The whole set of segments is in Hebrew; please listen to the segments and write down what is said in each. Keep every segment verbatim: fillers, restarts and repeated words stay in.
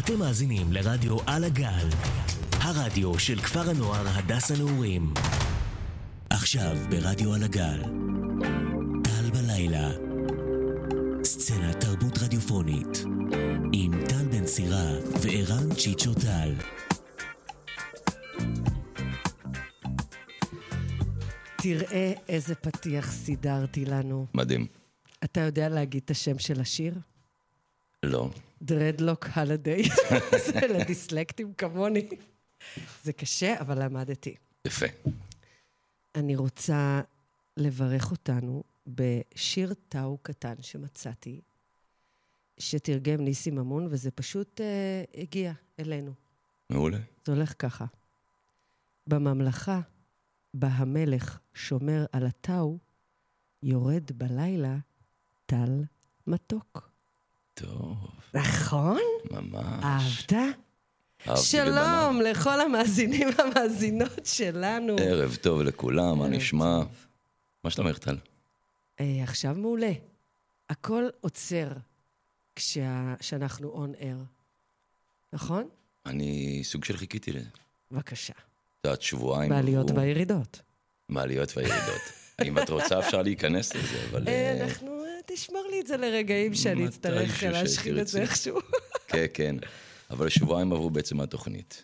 אתם מאזינים לרדיו על הגל, הרדיו של כפר הנוער הדס הנעורים. עכשיו ברדיו על הגל, טל בלילה, סצנת תרבות רדיופונית, עם טל בן סירה וערן צ'יצ'ו טל. תראה איזה פתיח סידרתי לנו. מדהים. אתה יודע להגיד את השם של השיר? לא. דרדלוק הלדיי. זה לדיסלקטים כמוני. זה קשה, אבל למדתי. יפה. אני רוצה לברך אותנו בשיר טאו קטן שמצאתי, שתרגם ניסי ממון, וזה פשוט אה, הגיע אלינו. מעולה. זה הולך ככה. בממלכה, בה המלך שומר על הטאו, יורד בלילה טל מתוק. טוב. נכון? ממש. אהבת? אהבתי שלום לבנה. לכל המאזינים והמאזינות שלנו. ערב טוב לכולם, מה ערב נשמע? טוב. מה שלומך טל? אה, עכשיו מעולה. הכל עוצר כשה... כשאנחנו און אר. נכון? אני סוג של חיכיתי לזה. בבקשה. את יודעת, שבועיים בעליות עברו. והירידות. מעליות והירידות. אם את רוצה אפשר להיכנס לזה, אבל... אה, אנחנו... אה, תשמור לי את זה לרגעים שאני אצטרך מתישהו להשחיל את זה שתרצי. איכשהו. כן, כן. אבל שבועיים עברו בעצם מהתוכנית.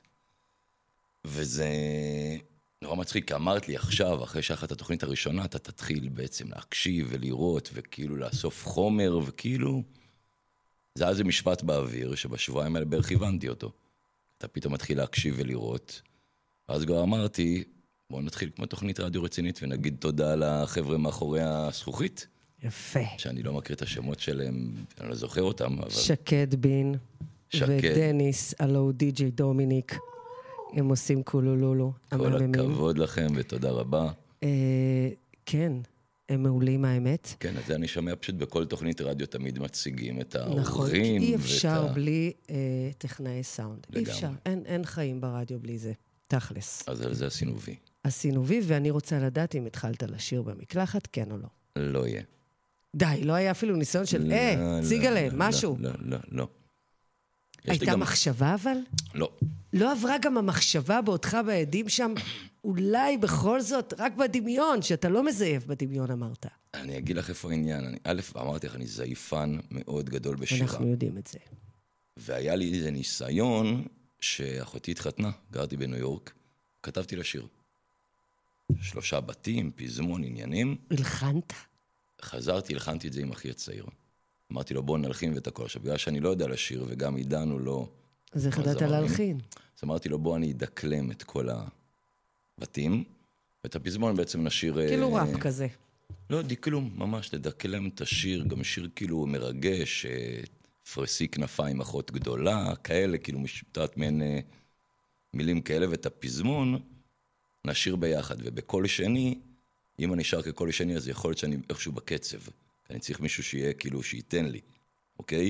וזה נורא מצחיק, כי אמרת לי עכשיו, אחרי שאחת התוכנית הראשונה, אתה תתחיל בעצם להקשיב ולראות, וכאילו לאסוף חומר, וכאילו... זה היה איזה משפט באוויר, שבשבועיים האלה בערך הבנתי אותו. אתה פתאום מתחיל להקשיב ולראות, ואז כבר אמרתי, בואו נתחיל כמו תוכנית רדיו רצינית, ונגיד תודה לחבר'ה מאחורי הזכוכית, יפה. שאני לא מכיר את השמות שלהם, אני לא זוכר אותם, אבל... שקד בין שקד. ודניס, הלו די-ג'יי דומיניק. הם עושים קולולולו. כל המהממים. הכבוד לכם, ותודה רבה. אה, כן, הם מעולים האמת. כן, אז זה אני שומע פשוט בכל תוכנית רדיו תמיד מציגים את נכון, האורחים. כי אי אפשר ואת ה... בלי אה, טכנאי סאונד. אי לגמרי. אפשר, אין, אין חיים ברדיו בלי זה. תכלס. אז על זה עשינו וי. עשינו וי, ואני רוצה לדעת אם התחלת לשיר במקלחת, כן או לא. לא יהיה. די, לא היה אפילו ניסיון של, לא, אה, לא, ציגלה, לא, משהו. לא, לא, לא. יש לי הייתה גם- מחשבה אבל? לא. לא עברה גם המחשבה באותך בעדים שם, אולי בכל זאת, רק בדמיון, שאתה לא מזייף בדמיון, אמרת. אני אגיד לך איפה העניין. אני, א', אמרתי לך, אני זייפן מאוד גדול בשירה. אנחנו יודעים את זה. והיה לי איזה ניסיון שאחותי התחתנה, גרתי בניו יורק, כתבתי לשיר. שלושה בתים, פזמון, עניינים. הלחנת? חזרתי, הלחנתי את זה עם אחי הצעיר. אמרתי לו, בוא נלחין ואת הכל. עכשיו, בגלל שאני לא יודע לשיר, וגם עידן הוא לא... אז איך ידעת עזר לי. להלחין? אז אמרתי לו, בוא אני אדקלם את כל הבתים, ואת הפזמון בעצם נשיר... כאילו אה, ראפ כזה. לא, דקלום, ממש, לדקלם את השיר, גם שיר כאילו מרגש, אה, פרסי כנפיים אחות גדולה, כאלה, כאילו משותת מעין אה, מילים כאלה, ואת הפזמון נשיר ביחד, ובקול שני, אם אני שר כקול שני, אז יכול להיות שאני איכשהו בקצב, אני צריך מישהו שיהיה כאילו, שייתן לי, אוקיי?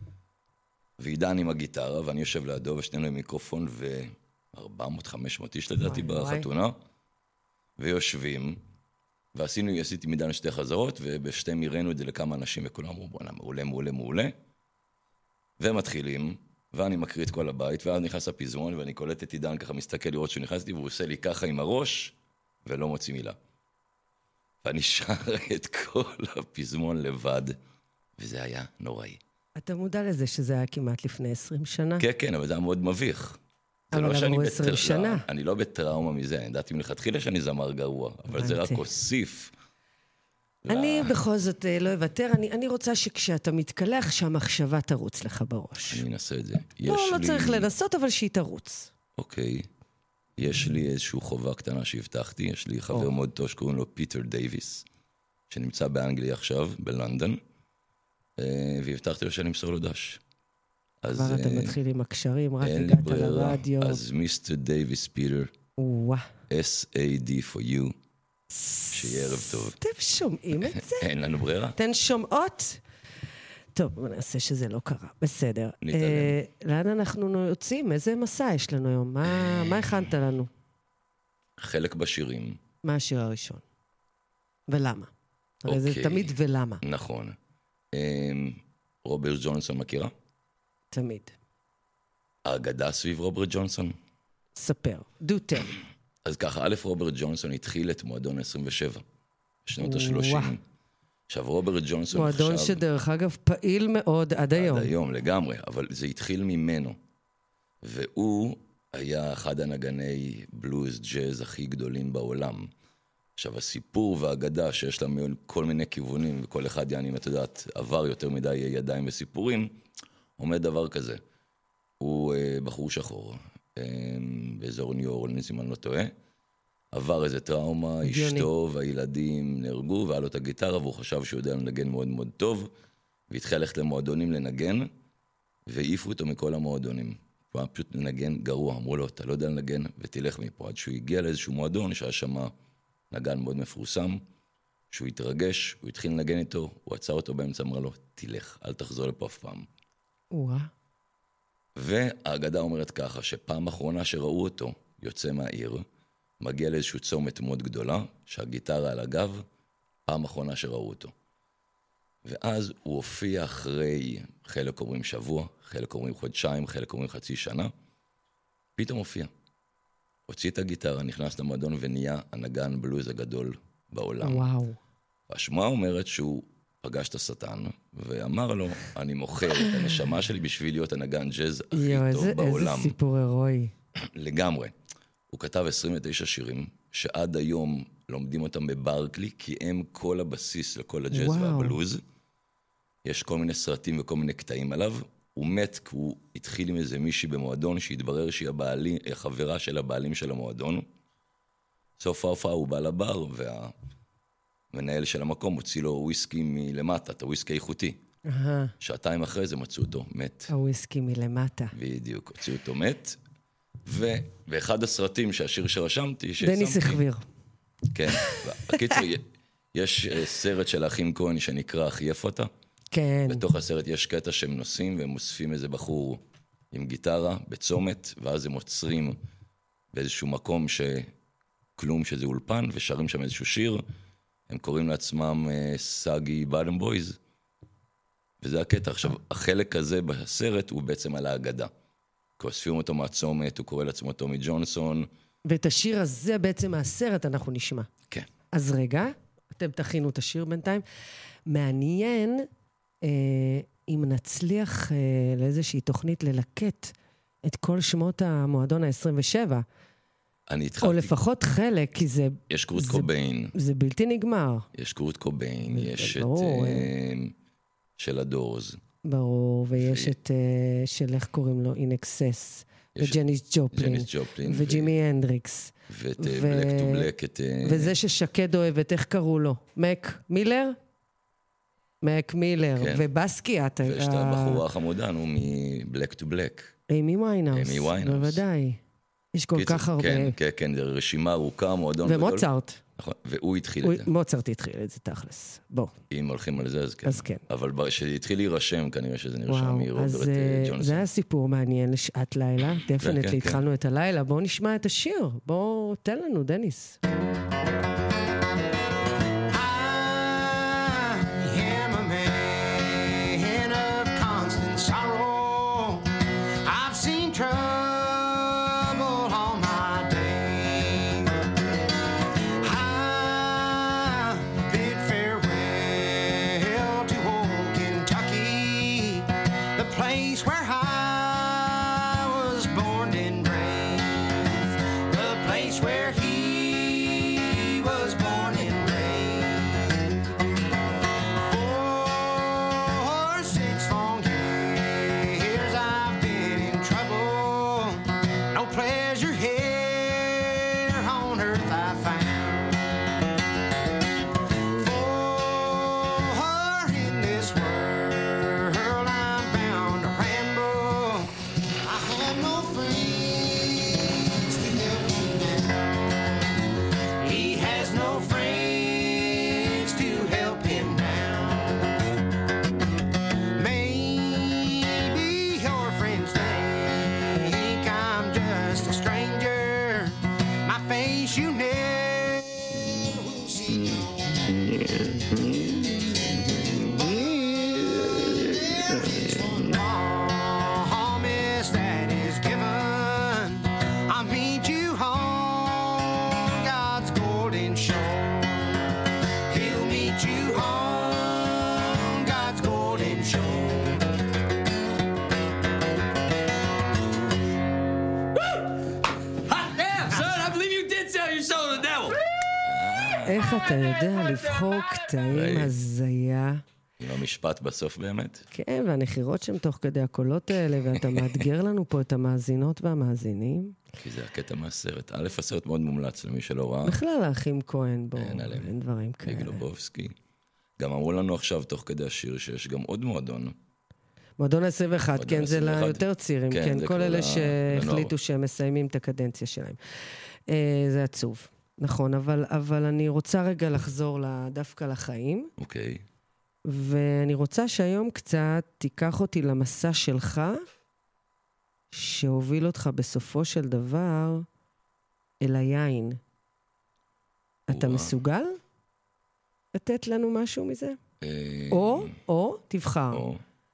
ועידן עם הגיטרה, ואני יושב לידו, ושנינו עם מיקרופון, ו-ארבע מאות חמש מאות איש לדעתי וואי, וואי. בחתונה, ויושבים, ועשינו, עשיתי מידן שתי חזרות, ובשתיהם הראינו את זה לכמה אנשים, וכולם אמרו, בוא'נה, מעולה, מעולה, מעולה. ומתחילים, ואני מקריא את כל הבית, ואז נכנס הפזמון, ואני קולט את עידן ככה, מסתכל לראות שהוא נכנס לי, והוא עושה לי ככה עם הראש, ולא מוציא מילה. ואני שר את כל הפזמון לבד, וזה היה נוראי. אתה מודע לזה שזה היה כמעט לפני עשרים שנה? כן, כן, אבל זה היה מאוד מביך. זה אבל לא שאני עברו עשרים בטראומה- שנה. אני לא בטראומה מזה, אני ידעתי מלכתחילה שאני זמר גרוע, אבל זה רק הבנתי. הוסיף. אני ל- בכל זאת אה, לא אוותר, אני, אני רוצה שכשאתה מתקלח, שהמחשבה תרוץ לך בראש. אני אנסה את זה. לא, יש לא לי- צריך לנסות, אבל שהיא תרוץ. אוקיי. יש לי איזושהי חובה קטנה שהבטחתי, יש לי חבר או. מאוד טוב שקוראים לו פיטר דייביס, שנמצא באנגליה עכשיו, בלונדון, אה, והבטחתי לו שאני אמסור לו דש. אז כבר אתה אה, מתחיל עם הקשרים, רק אין לי הגעת ברירה. לרדיו. אז מיסטר דייביס פיטר, וואה. אס איי די for you, שיהיה ערב טוב. אתם שומעים את זה? אין לנו ברירה. אתן שומעות? טוב, בוא נעשה שזה לא קרה. בסדר. נתעלם. אה, לאן אנחנו יוצאים? איזה מסע יש לנו היום? מה, מה הכנת לנו? חלק בשירים, מה השיר הראשון? ולמה? הרי זה אוקיי. תמיד ולמה. נכון. אמ, רוברט ג'ונסון מכירה? תמיד. האגדה סביב רוברט ג'ונסון. ספר, do tell. אז ככה, א', רוברט ג'ונסון התחיל את מועדון עשרים ושבע, בשנות ה-שלושים. עכשיו, רוברט ג'ונסון עכשיו... מועדון שדרך אגב פעיל מאוד עד היום. עד היום, לגמרי, אבל זה התחיל ממנו. והוא היה אחד הנגני בלוז ג'אז הכי גדולים בעולם. עכשיו, הסיפור והאגדה שיש לה כל מיני כיוונים, וכל אחד, יעני, את יודעת, עבר יותר מדי ידיים וסיפורים, עומד דבר כזה. הוא אה, בחור שחור, אה, באזור ניו אורלינס, אם אני לא טועה, עבר איזה טראומה, הגיוני. אשתו והילדים נהרגו, והיה לו את הגיטרה, והוא חשב שהוא יודע לנגן מאוד מאוד טוב, והתחיל ללכת למועדונים לנגן, והעיפו אותו מכל המועדונים. הוא היה פשוט לנגן גרוע, אמרו לו, אתה לא יודע לנגן, ותלך מפה. עד שהוא הגיע לאיזשהו מועדון, שהיה שם נגן מאוד מפורסם, שהוא התרגש, הוא התחיל לנגן איתו, הוא עצר אותו באמצע, אמר לו, תלך, אל תחזור לפה אף פעם. וואה. והאגדה אומרת ככה, שפעם אחרונה שראו אותו, יוצא מהעיר, מגיע לאיזשהו צומת מאוד גדולה, שהגיטרה על הגב, פעם אחרונה שראו אותו. ואז הוא הופיע אחרי, חלק אומרים שבוע, חלק אומרים חודשיים, חלק אומרים חצי שנה, פתאום הופיע. הוציא את הגיטרה, נכנס למועדון ונהיה הנגן בלוז הגדול בעולם. וואו. השמועה אומרת שהוא פגש את השטן, ואמר לו, אני מוכר את הנשמה שלי בשביל להיות הנגן ג'אז הכי יו, טוב איזה, בעולם. איזה סיפור הירואי. לגמרי. הוא כתב עשרים ותשע שירים, שעד היום לומדים אותם בברקלי, כי הם כל הבסיס לכל הג'אז וואו. והבלוז. יש כל מיני סרטים וכל מיני קטעים עליו. הוא מת כי הוא התחיל עם איזה מישהי במועדון, שהתברר שהיא הבעלי, חברה של הבעלים של המועדון. סוף ההופעה הוא בא לבר, והמנהל של המקום הוציא לו וויסקי מלמטה, את הוויסקי איכותי. אהה. שעתיים אחרי זה מצאו אותו מת. הוויסקי מלמטה. בדיוק, הוציאו אותו מת. ובאחד הסרטים שהשיר שרשמתי, דניס החביר. כן. בקיצור, יש סרט של האחים כהן שנקרא אחי איפה אתה? כן. בתוך הסרט יש קטע שהם נוסעים והם אוספים איזה בחור עם גיטרה בצומת, ואז הם עוצרים באיזשהו מקום שכלום שזה אולפן, ושרים שם איזשהו שיר. הם קוראים לעצמם סאגי בלם בויז. וזה הקטע. עכשיו, החלק הזה בסרט הוא בעצם על האגדה. כי אוספים אותו מהצומת, הוא קורא לעצמו טומי ג'ונסון. ואת השיר הזה בעצם מהסרט אנחנו נשמע. כן. אז רגע, אתם תכינו את השיר בינתיים. מעניין אה, אם נצליח אה, לאיזושהי תוכנית ללקט את כל שמות המועדון ה-עשרים ושבע. אני התחלתי... או לפחות חלק, כי זה... יש קורט זה, קוביין. זה בלתי נגמר. יש קורט קוביין, יש את... ברור. Uh, של הדורס. ברור, ויש ו... את... Uh, של איך קוראים לו? In Excess. וג'ניס ג'ופלין. ג'ניס ג'ופלין. וג'ימי הנדריקס. ואת בלק טו בלק. את... וזה ששקד אוהבת, איך קראו לו? מק מילר? מק מילר. כן. ובסקיאט. ויש את הבחורה החמודה, נו, מבלק טו בלק. אימי ויינהאוס. אימי ויינהאוס. בוודאי. יש כל קיצור, כך הרבה. כן, כן, כן, זה רשימה ארוכה, מועדון גדול. ומוצרט. נכון, והוא התחיל הוא... את זה. מוצרט התחיל את זה תכלס. בוא. אם הולכים על זה, אז כן. אז כן. אבל כשהתחיל להירשם, כנראה שזה נרשם מרוברט אז ג'ונסון. זה היה סיפור מעניין לשעת לילה. דפנטלי, כן, התחלנו את הלילה. בואו נשמע את השיר. בואו, תן לנו, דניס. For in this world I'm bound to ramble. איך אתה יודע לבחור קטעים הזיה? עם המשפט בסוף באמת? כן, והנחירות שהם תוך כדי הקולות האלה, ואתה מאתגר לנו פה את המאזינות והמאזינים. כי זה הקטע מהסרט. א', הסרט מאוד מומלץ למי שלא ראה. בכלל האחים כהן, בואו, אין עליהם. אין דברים כאלה. גלובובסקי. גם אמרו לנו עכשיו, תוך כדי השיר, שיש גם עוד מועדון. מועדון ה-עשרים ואחת, מועדון כן, זה ה-עשרים ואחת. ליותר צעירים, כן, כן, זה כל כבר אלה ל- שהחליטו לנוער. שהם מסיימים את הקדנציה שלהם. אה, זה עצוב, נכון, אבל, אבל אני רוצה רגע לחזור ל- דווקא לחיים, אוקיי. ואני רוצה שהיום קצת תיקח אותי למסע שלך, שהוביל אותך בסופו של דבר אל היין. אתה וואו. מסוגל לתת לנו משהו מזה? אה, או, או, תבחר. או,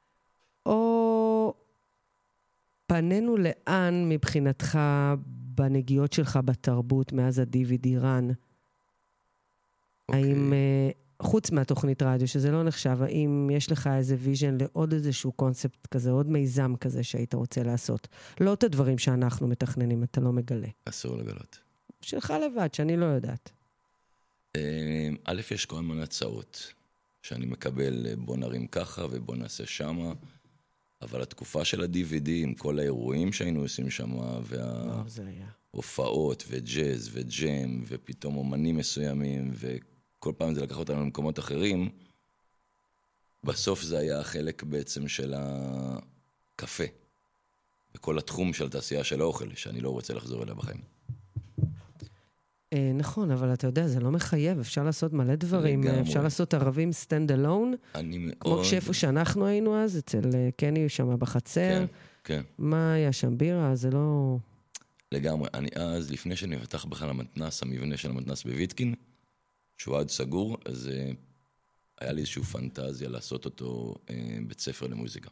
או פנינו לאן מבחינתך בנגיעות שלך בתרבות מאז ה-די וי די רן? אוקיי. האם, אה, חוץ מהתוכנית רדיו, שזה לא נחשב, האם יש לך איזה ויז'ן לעוד איזשהו קונספט כזה, עוד מיזם כזה שהיית רוצה לעשות? לא את הדברים שאנחנו מתכננים, אתה לא מגלה. אסור לגלות. שלך לבד, שאני לא יודעת. אה, א', יש כל מיני הצעות שאני מקבל, אה, בוא נרים ככה ובוא נעשה שמה, אבל התקופה של ה-די וי די, עם כל האירועים שהיינו עושים שמה, וואו, זה היה. וההופעות, וג'אז, וג'ם, ופתאום אומנים מסוימים, וכל פעם זה לקח אותנו למקומות אחרים, בסוף זה היה החלק בעצם של הקפה, וכל התחום של התעשייה של האוכל, שאני לא רוצה לחזור אליה בחיים. אה, נכון, אבל אתה יודע, זה לא מחייב, אפשר לעשות מלא דברים, לגמרי. אפשר לעשות ערבים סטנד אלון, אני מאוד... כמו שאיפה שאנחנו היינו אז, אצל אה, קני שם בחצר, כן, כן. מה היה שם, בירה? זה לא... לגמרי. אני אז, לפני שנפתח בכלל המתנס, המבנה של המתנס בוויטקין, שהוא עד סגור, אז אה, היה לי איזושהי פנטזיה לעשות אותו אה, בית ספר למוזיקה.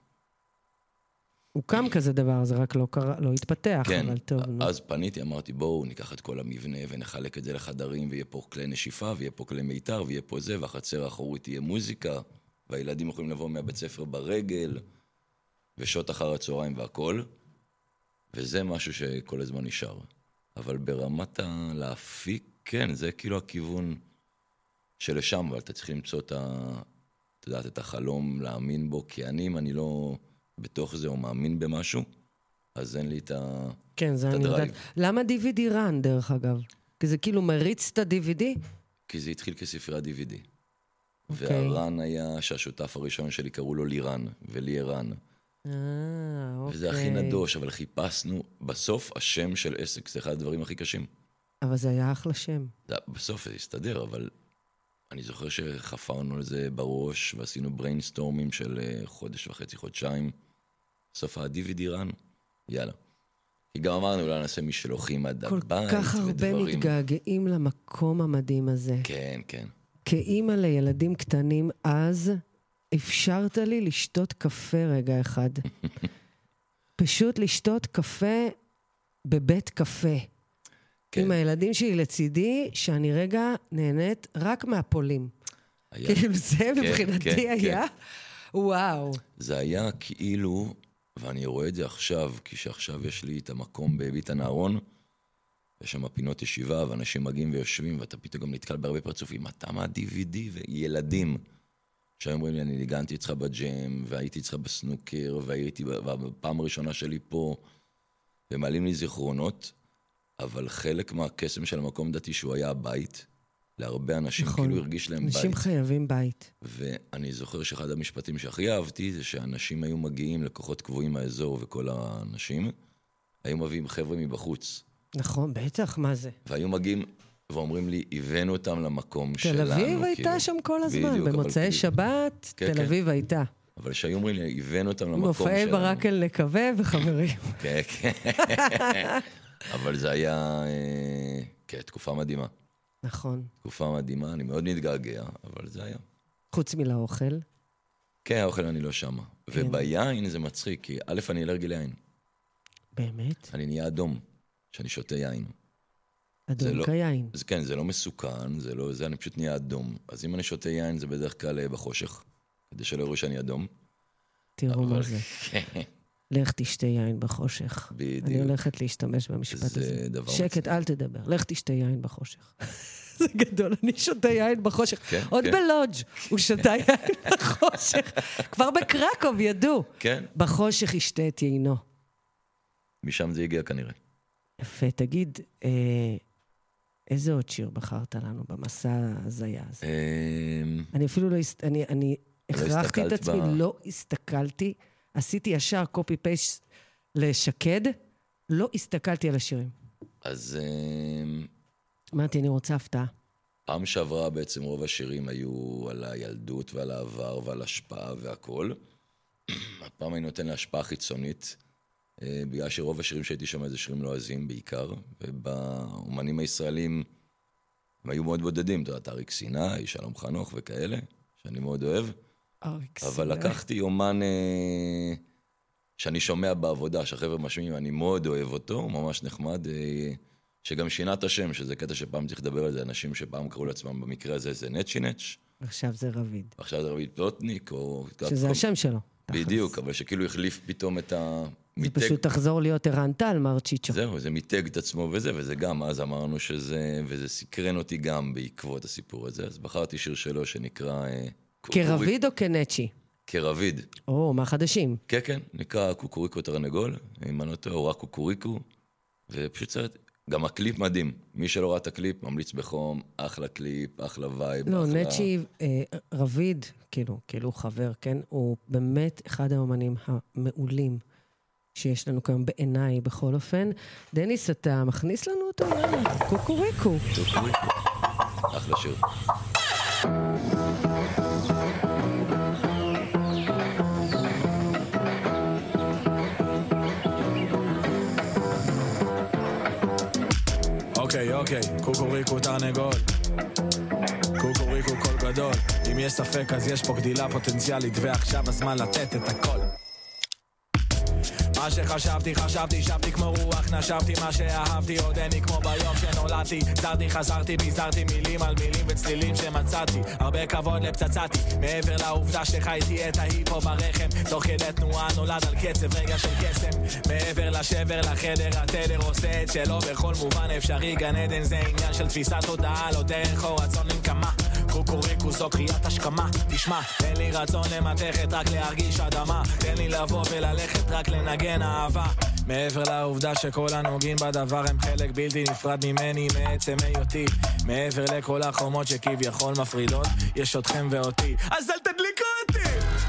הוקם כזה דבר, זה רק לא, קרה, לא התפתח, כן, אבל טוב. נו. אז פניתי, אמרתי, בואו ניקח את כל המבנה ונחלק את זה לחדרים, ויהיה פה כלי נשיפה, ויהיה פה כלי מיתר, ויהיה פה זה, והחצר האחורית תהיה מוזיקה, והילדים יכולים לבוא מהבית ספר ברגל, ושעות אחר הצהריים והכל, וזה משהו שכל הזמן נשאר. אבל ברמת הלהפיק, כן, זה כאילו הכיוון שלשם, אבל אתה צריך למצוא את ה... אתה יודעת, את החלום להאמין בו, כי אני, אם אני לא בתוך זה או מאמין במשהו, אז אין לי את ה... כן, זה את אני יודעת. הדרייב. למה די וי די רן, דרך אגב? כי זה כאילו מריץ את ה-די וי די? כי זה התחיל כספריית די וי די. אוקיי. והרן היה שהשותף הראשון שלי קראו לו לירן, ולי ערן. אה, אוקיי. וזה הכי נדוש, אבל חיפשנו, בסוף השם של עסק, זה אחד הדברים הכי קשים. אבל זה היה אחלה שם. זה- בסוף זה הסתדר, אבל אני זוכר שחפרנו על זה בראש, ועשינו בריינסטורמים של אה, חודש וחצי, חודשיים. בסוף ה-די וי די רן, יאללה. כי גם אמרנו, אולי נעשה משלוחים עד כל הבית כך הרבה ודברים. מתגעגעים למקום המדהים הזה. כן, כן. כאימא לילדים קטנים אז, אפשרת לי לשתות קפה רגע אחד. פשוט לשתות קפה בבית קפה. כן. עם הילדים שלי לצידי, שאני רגע נהנית רק מהפולים. היה- כאילו זה כן, מבחינתי כן, היה, וואו. זה היה כאילו, ואני רואה את זה עכשיו, כי שעכשיו יש לי את המקום בביתן אהרון, יש שם פינות ישיבה, ואנשים מגיעים ויושבים, ואתה פתאום גם נתקל בהרבה פרצופים, אתה מה-די וי די וילדים. שהיום אומרים לי, אני ניגנתי אצלך בג'ם, והייתי אצלך בסנוקר, והייתי בפעם הראשונה שלי פה, ומעלים לי זיכרונות, אבל חלק מהקסם של המקום דתי שהוא היה הבית, להרבה אנשים, נכון. כאילו הרגיש להם בית. אנשים חייבים בית. ואני זוכר שאחד המשפטים שהכי אהבתי, זה שאנשים היו מגיעים, לקוחות קבועים מהאזור וכל האנשים, היו מביאים חבר'ה מבחוץ. נכון, בטח, מה זה? והיו מגיעים ואומרים לי, הבאנו אותם למקום שלנו. תל אביב כאילו. הייתה שם כל הזמן, בדיוק, אבל במוצאי כאילו- שבת, כן, תל כן. אביב הייתה. אבל שהיו אומרים לי, הבאנו אותם למקום מופעי שלנו. ברק אל נקווה וחברים. כן, כן. אבל זה היה, אה, כן, תקופה מדהימה. נכון. תקופה מדהימה, אני מאוד מתגעגע, אבל זה היה. חוץ מלאוכל. כן, האוכל אני לא שמה. כן. וביין זה מצחיק, כי א', אני אלרגי ליין. באמת? אני נהיה אדום, שאני שותה יין. זה אדום לא- כיין. אז כן, זה לא מסוכן, זה לא זה, אני פשוט נהיה אדום. אז אם אני שותה יין, זה בדרך כלל אה, בחושך, כדי שלא יראו שאני אדום. תראו מה אבל- זה. לך תשתה יין בחושך. בדיוק. אני הולכת להשתמש במשפט זה הזה. דבר שקט, מצחיק. אל תדבר. לך תשתה יין בחושך. זה גדול, אני שותה יין בחושך. עוד בלודג' הוא שותה יין בחושך. כבר בקרקוב ידעו. כן. בחושך ישתה את יינו. משם זה הגיע כנראה. יפה, תגיד, איזה עוד שיר בחרת לנו במסע הזיה הזה? אני אפילו לא... אני הכרחתי את עצמי, לא הסתכלתי, עשיתי ישר קופי פייסט לשקד, לא הסתכלתי על השירים. אז... אמרתי, אני רוצה הפתעה. פעם שעברה בעצם רוב השירים היו על הילדות ועל העבר ועל השפעה והכל. הפעם אני נותן להשפעה חיצונית, בגלל שרוב השירים שהייתי שומע זה שירים לועזים בעיקר, ובאומנים הישראלים הם היו מאוד בודדים, אתה יודע, אריק סיני, שלום חנוך וכאלה, שאני מאוד אוהב. אריק סיני. אבל לקחתי אומן שאני שומע בעבודה, שהחבר'ה משמיעים, אני מאוד אוהב אותו, ממש נחמד, שגם שינה את השם, שזה קטע שפעם צריך לדבר על זה, אנשים שפעם קראו לעצמם במקרה הזה, זה נצ'י נץ'. עכשיו זה רביד. עכשיו זה רביד פלוטניק, או... שזה השם שלו. בדיוק, אבל שכאילו החליף פתאום את ה... זה פשוט תחזור להיות ערן טל, מר צ'יצ'ו. זהו, זה מיתג את עצמו וזה, וזה גם, אז אמרנו שזה, וזה סקרן אותי גם בעקבות הסיפור הזה, אז בחרתי שיר שלו שנקרא... כרביד או כנצ'י? כרביד. או, מה חדשים? כן, כן, נקרא קוקוריקו תרנגול, אם אני לא טועה, או רק קוקוריקו, ופשוט סרט, גם הקליפ מדהים, מי שלא ראה את הקליפ, ממליץ בחום, אחלה קליפ, אחלה וייב, לא, אחלה... נצ'י, אה, רביד, כאילו, כאילו חבר, כן? הוא באמת אחד האומנים המעולים שיש לנו כאן בעיניי בכל אופן. דניס, אתה מכניס לנו אותו? יאללה, קוקוריקו. קוקוריקו. אחלה שיר. אוקיי, אוקיי, קוקוריקו תרנגול. קוקוריקו קול גדול. אם יש ספק אז יש פה גדילה פוטנציאלית, ועכשיו הזמן לתת את הכל. מה שחשבתי, חשבתי, שבתי כמו רוח, נשבתי מה שאהבתי, עוד איני כמו ביום שנולדתי, זרתי, חזרתי, ביזרתי מילים על מילים וצלילים שמצאתי, הרבה כבוד לפצצתי, מעבר לעובדה שחייתי את ההיפו ברחם, תוך כדי תנועה נולד על קצב רגע של קסם, מעבר לשבר לחדר, התדר עושה את שלו בכל מובן אפשרי, גן עדן זה עניין של תפיסת תודעה, לא דרך או רצון לנקמה, קוקוריקו זו קריאת השכמה, תשמע, תן לי רצון למתכת, רק להרגיש אדמה, תן לי לבוא וללכת, רק לנגן אהבה, מעבר לעובדה שכל הנוגעים בדבר הם חלק בלתי נפרד ממני, מעצם היותי, מעבר לכל החומות שכביכול מפרידות, יש אתכם ואותי, אז אל תדליקו אותי!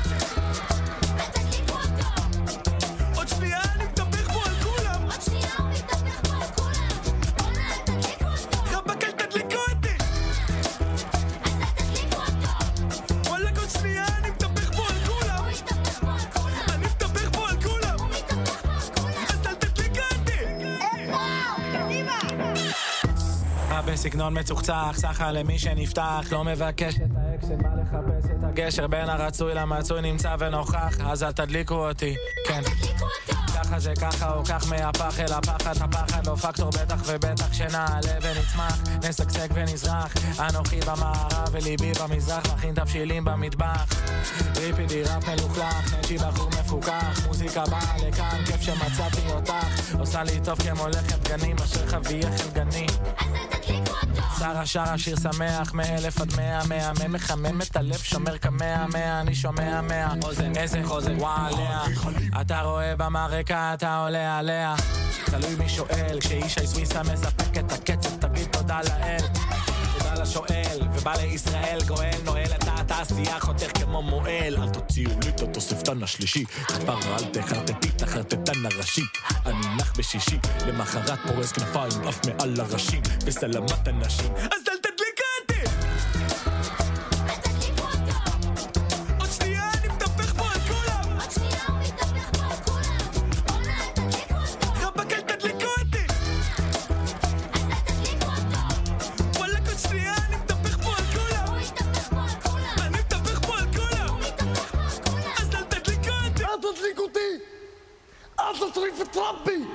בסגנון מצוחצח, סחה למי שנפתח, לא מבקש את האקשן, מה לחפש את הגשר בין הרצוי למצוי נמצא ונוכח, אז אל תדליקו אותי, כן. ככה זה ככה או כך מהפח אל הפחד, הפחד לא פקטור בטח ובטח שנעלה ונצמח, נסקסק ונזרח, אנוכי במערב וליבי במזרח, מכין תבשילים במטבח, ריפידי ראפ מלוכלך, נצ'י בחור מפוקח, מוזיקה באה לכאן, כיף שמצאתי אותך, עושה לי טוב כמו לחם גנים, אשר חוויה חלגני. שרה שרה שיר שמח מאלף עד מאה, מהמם מחמם את הלב, שומר כמאה מאה, אני שומע מאה, איזה חוזן וואליה, אתה רואה במרקע, אתה עולה עליה, תלוי מי שואל, כשאיש סוויסה מספק את הקצב, תגיד תודה לאל, תודה לשואל, ובא לישראל גואל, נועל את התעשייה, חותך כמו מועל, אל תוציאו לי את התוספתן השלישי, כבר אל תחרטטי, תחרטטן הראשי, אני נח בשישי, למחרת פורס כנפיים, אף מעל הראשים, וסלמת אנשים, אז אל תדליקה אותי! אל תדליקו אותו! עוד שנייה אני מתהפך פה על כולם! עוד שנייה הוא מתהפך פה על כולם! בוא'נה, אל תדליקו אותו! רבק, אל תדליקו אותי! אז אל תדליקו אותו! וואלק, עוד שנייה אני מתהפך פה על כולם! הוא מתהפך פה על כולם! אני מתהפך פה על כולם! הוא מתהפך פה על כולם! אז אל תדליקו אותי! אל תדליק אותי! אל תטריף את רבי!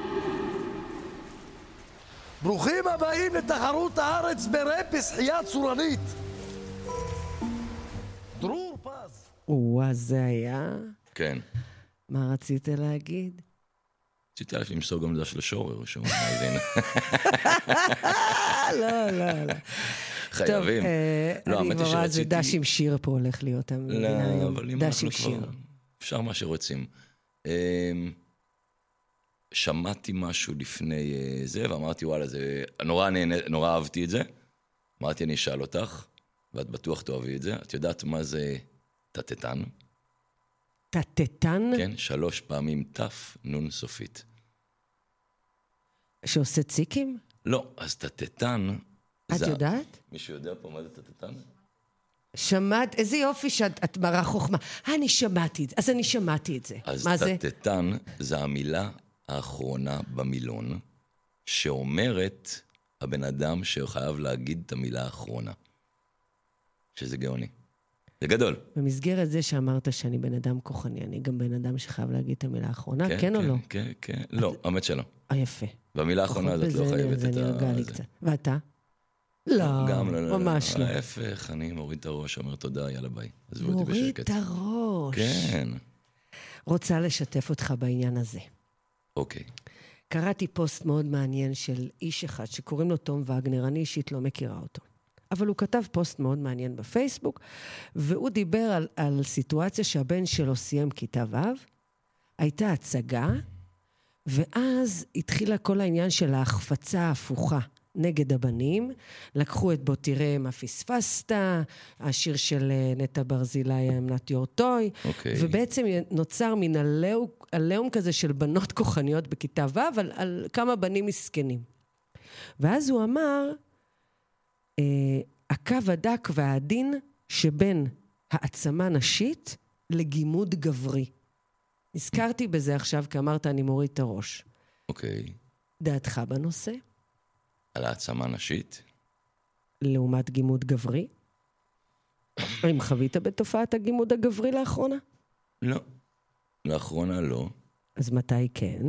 ברוכים הבאים לתחרות הארץ בראפ בשחייה צורנית. דרור פז. וואה, זה היה? כן. מה רצית להגיד? רציתי אלף למסור גם לדש לשורר, שהוא מאזין. לא, לא, לא. חייבים. טוב, אני כבר רואה, זה דש עם שיר פה הולך להיות. לא, אבל אם אנחנו כבר... אפשר מה שרוצים. שמעתי משהו לפני זה, ואמרתי, וואלה, זה... נורא אהבתי את זה. אמרתי, אני אשאל אותך, ואת בטוח תאהבי את זה. את יודעת מה זה תתתן? תתתן? כן, שלוש פעמים תף, נון סופית. שעושה ציקים? לא, אז תתתן... את יודעת? מישהו יודע פה מה זה תתתן? שמעת, איזה יופי שאת מראה חוכמה. אני שמעתי את זה, אז אני שמעתי את זה. אז מה זה? תתתן זה המילה האחרונה במילון, שאומרת הבן אדם שחייב להגיד את המילה האחרונה. שזה גאוני. זה גדול. במסגרת זה שאמרת שאני בן אדם כוחני, אני גם בן אדם שחייב להגיד את המילה האחרונה, כן, כן או לא? כן, כן, כן. לא, האמת שלא. אה, יפה. במילה האחרונה הזאת לא חייבת את זה. ואתה? לא, גם לא, ממש לא. ההפך, אני מוריד את הראש, אומר תודה, יאללה ביי. מוריד את הראש. כן. רוצה לשתף אותך בעניין הזה. אוקיי. קראתי פוסט מאוד מעניין של איש אחד שקוראים לו תום וגנר, אני אישית לא מכירה אותו. אבל הוא כתב פוסט מאוד מעניין בפייסבוק, והוא דיבר על, על סיטואציה שהבן שלו סיים כיתה ו', הייתה הצגה, ואז התחילה כל העניין של ההחפצה ההפוכה נגד הבנים. לקחו את בוא תראה מה פספסת, השיר של נטע ברזילי, I'm not your toy, okay. ובעצם נוצר מן הלאום כזה של בנות כוחניות בכיתה ו', על, על כמה בנים מסכנים. ואז הוא אמר, אה, הקו הדק והעדין שבין העצמה נשית לגימוד גברי. הזכרתי בזה עכשיו, כי אמרת, אני מוריד את הראש. אוקיי. Okay. דעתך בנושא? על העצמה נשית? לעומת גימוד גברי? האם חווית בתופעת הגימוד הגברי לאחרונה? לא. לאחרונה לא. אז מתי כן?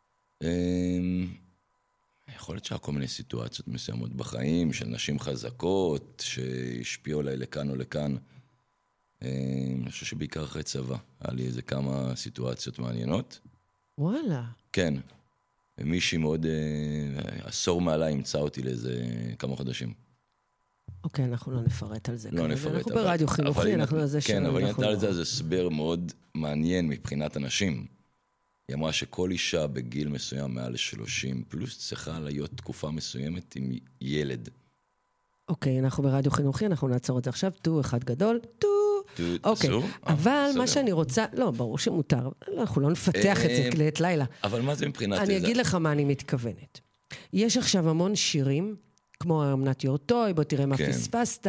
יכול להיות שהיה כל מיני סיטואציות מסוימות בחיים, של נשים חזקות, שהשפיעו עליי לכאן או לכאן. אני חושב שבעיקר אחרי צבא. היה לי איזה כמה סיטואציות מעניינות. וואלה. כן. מישהי מאוד, עשור מעלה ימצא אותי לאיזה כמה חודשים. אוקיי, אנחנו לא נפרט על זה. לא נפרט. אנחנו ברדיו חינוכי, אנחנו על זה כן, אבל היא נתנה על זה, זה הסבר מאוד מעניין מבחינת אנשים. היא אמרה שכל אישה בגיל מסוים מעל שלושים פלוס צריכה להיות תקופה מסוימת עם ילד. אוקיי, אנחנו ברדיו חינוכי, אנחנו נעצור את זה עכשיו, טו אחד גדול, טו. אוקיי, אבל מה שאני רוצה, לא, ברור שמותר, אנחנו לא נפתח את זה כלית לילה. אבל מה זה מבחינת... אני אגיד לך מה אני מתכוונת. יש עכשיו המון שירים, כמו I'm not your toy, בוא תראה מה פספסת,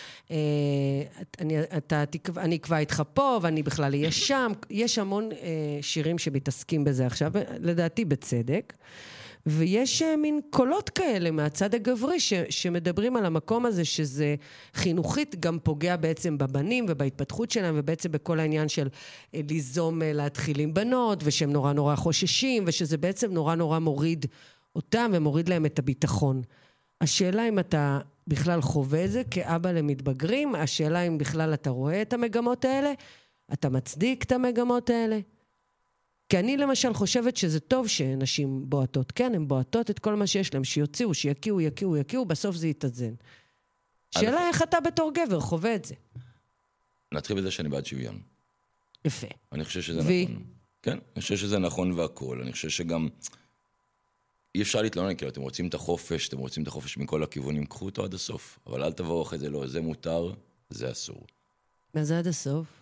אני אקבע איתך פה, ואני בכלל אהיה שם. יש המון שירים שמתעסקים בזה עכשיו, לדעתי בצדק. ויש מין קולות כאלה מהצד הגברי ש, שמדברים על המקום הזה שזה חינוכית גם פוגע בעצם בבנים ובהתפתחות שלהם ובעצם בכל העניין של ליזום להתחיל עם בנות ושהם נורא נורא חוששים ושזה בעצם נורא נורא מוריד אותם ומוריד להם את הביטחון. השאלה אם אתה בכלל חווה את זה כאבא למתבגרים, השאלה אם בכלל אתה רואה את המגמות האלה, אתה מצדיק את המגמות האלה. כי אני למשל חושבת שזה טוב שנשים בועטות. כן, הן בועטות את כל מה שיש להם, שיוציאו, שיקיעו, יקיעו, יקיעו, בסוף זה יתאזן. שאלה איך אתה בתור גבר חווה את זה. נתחיל בזה שאני בעד שוויון. יפה. אני חושב שזה נכון. כן, אני חושב שזה נכון והכל. אני חושב שגם אי אפשר להתלונן, כאילו, אתם רוצים את החופש, אתם רוצים את החופש מכל הכיוונים, קחו אותו עד הסוף. אבל אל תבואו אחרי זה, לא, זה מותר, זה אסור. מה זה עד הסוף?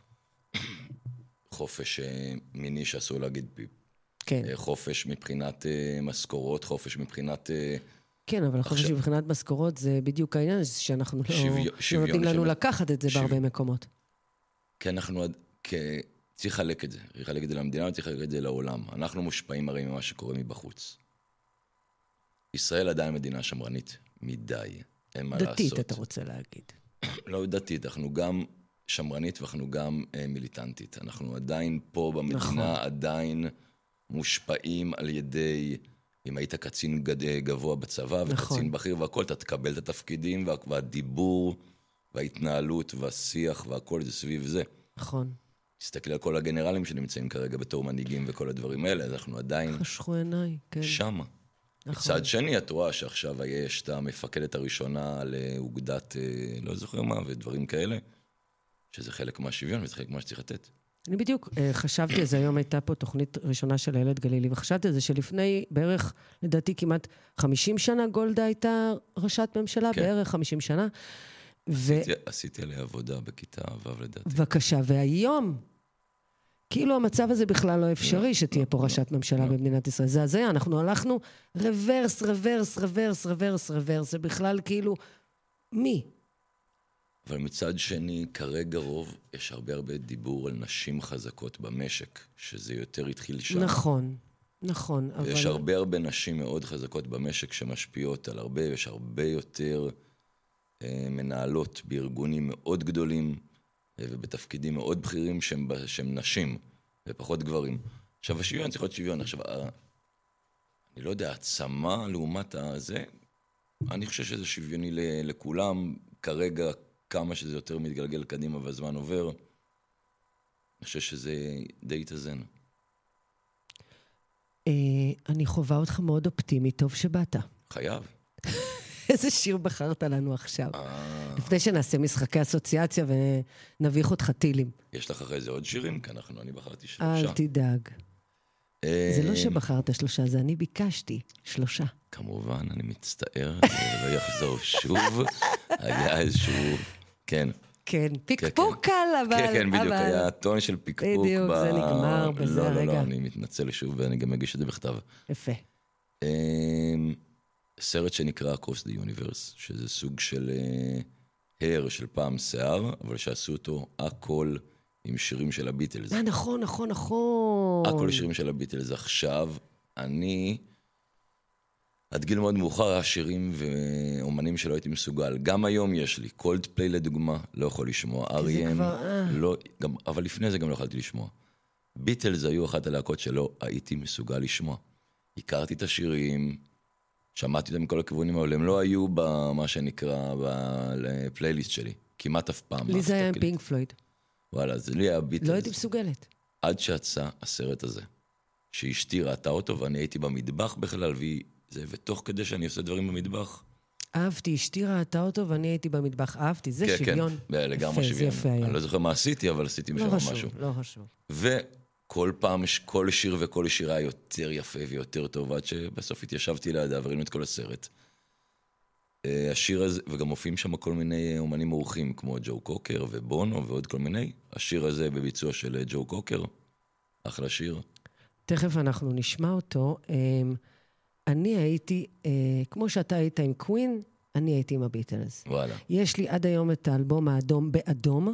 חופש מיני שאסור להגיד פיפ. כן. חופש מבחינת משכורות, חופש מבחינת... כן, אבל חופש עכשיו... מבחינת משכורות זה בדיוק העניין, שאנחנו לא... שוויון, לא נותנים לנו שבא... לקחת את זה שו... בהרבה מקומות. כי אנחנו... כי... צריך לחלק את זה. צריך לחלק את זה למדינה, צריך לחלק את זה לעולם. אנחנו מושפעים הרי ממה שקורה מבחוץ. ישראל עדיין מדינה שמרנית מדי. אין מה לעשות. דתית, אתה רוצה להגיד. לא דתית, אנחנו גם... שמרנית ואנחנו גם אה, מיליטנטית. אנחנו עדיין פה במדינה, נכון. עדיין מושפעים על ידי, אם היית קצין גד... גבוה בצבא וקצין נכון. בכיר והכל, אתה תקבל את התפקידים וה... והדיבור וההתנהלות והשיח והכל זה סביב זה. נכון. תסתכלי על כל הגנרלים שנמצאים כרגע בתור מנהיגים וכל הדברים האלה, אז אנחנו עדיין... חשכו עיניי, כן. שמה. מצד שני, את רואה שעכשיו יש את המפקדת הראשונה לאוגדת, לא זוכר מה, ודברים כאלה, שזה חלק מהשוויון וזה חלק מה שצריך לתת. אני בדיוק חשבתי על זה, היום הייתה פה תוכנית ראשונה של הילד גלילי, וחשבתי על זה שלפני בערך, לדעתי כמעט חמישים שנה, גולדה הייתה ראשת ממשלה, כן. בערך חמישים שנה. עשיתי, ו... עשיתי עליה עבודה בכיתה ו' לדעתי. בבקשה, והיום, כאילו המצב הזה בכלל לא אפשרי, לא, שתהיה לא, פה לא, ראשת ממשלה לא. במדינת ישראל. זה הזה, אנחנו הלכנו רוורס, רוורס, רוורס, רוורס, רוורס, זה בכלל כאילו, מי? אבל מצד שני, כרגע רוב, יש הרבה הרבה דיבור על נשים חזקות במשק, שזה יותר התחיל שם. נכון, נכון. ויש אבל... הרבה הרבה נשים מאוד חזקות במשק שמשפיעות על הרבה, יש הרבה יותר אה, מנהלות בארגונים מאוד גדולים, אה, ובתפקידים מאוד בכירים שהם, שהם נשים, ופחות גברים. עכשיו, השוויון צריך להיות שוויון. עכשיו, אה, אני לא יודע, עצמה לעומת הזה, אני חושב שזה שוויוני לכולם, כרגע, כמה שזה יותר מתגלגל קדימה והזמן עובר, אני חושב שזה די התאזן. אני חובה אותך מאוד אופטימי, טוב שבאת. חייב. איזה שיר בחרת לנו עכשיו? לפני שנעשה משחקי אסוציאציה ונביך אותך טילים. יש לך אחרי זה עוד שירים? כי אנחנו, אני בחרתי שלושה. אל תדאג. זה לא שבחרת שלושה, זה אני ביקשתי שלושה. כמובן, אני מצטער, לא יחזור שוב. היה איזשהו... כן. כן, פיקפוק קל, אבל... כן, כן, בדיוק, היה טון של פיקפוק. בדיוק, זה נגמר בזה הרגע. לא, לא, לא, אני מתנצל שוב, ואני גם אגיש את זה בכתב. יפה. סרט שנקרא Across the Universe, שזה סוג של הר של פעם שיער, אבל שעשו אותו הכל עם שירים של הביטלס. אה, נכון, נכון, נכון. הכל שירים של הביטלס. עכשיו, אני... עד גיל מאוד מאוחר היה שירים ואומנים שלא הייתי מסוגל. גם היום יש לי, קולדפליי לדוגמה, לא יכול לשמוע. אריאם, לא, גם, אבל לפני זה גם לא יכולתי לשמוע. ביטלס היו אחת הלהקות שלא הייתי מסוגל לשמוע. הכרתי את השירים, שמעתי אותם מכל הכיוונים, אבל הם לא היו במה שנקרא, בפלייליסט שלי. כמעט אף פעם. לי זה היה עם פינק פלויד. וואלה, זה לי היה ביטלס. לא הייתי מסוגלת. עד שיצא הסרט הזה, שאשתי ראתה אותו, ואני הייתי במטבח בכלל, והיא... זה, ותוך כדי שאני עושה דברים במטבח. אהבתי, אשתי ראתה אותו ואני הייתי במטבח. אהבתי, זה כן, שוויון. כן, לגמרי שוויון. זה יפה היה. אני לא זוכר מה עשיתי, אבל עשיתי משהו. לא חשוב, משהו. לא חשוב. וכל פעם, כל שיר וכל שירה היה יותר יפה ויותר טוב, עד שבסוף התיישבתי לידה וראינו את כל הסרט. השיר הזה, וגם מופיעים שם כל מיני אומנים אורחים, כמו ג'ו קוקר ובונו ועוד כל מיני. השיר הזה בביצוע של ג'ו קוקר. אחלה שיר. תכף אנחנו נשמע אותו. אני הייתי, אה, כמו שאתה היית עם קווין, אני הייתי עם הביטלס. וואלה. יש לי עד היום את האלבום האדום באדום,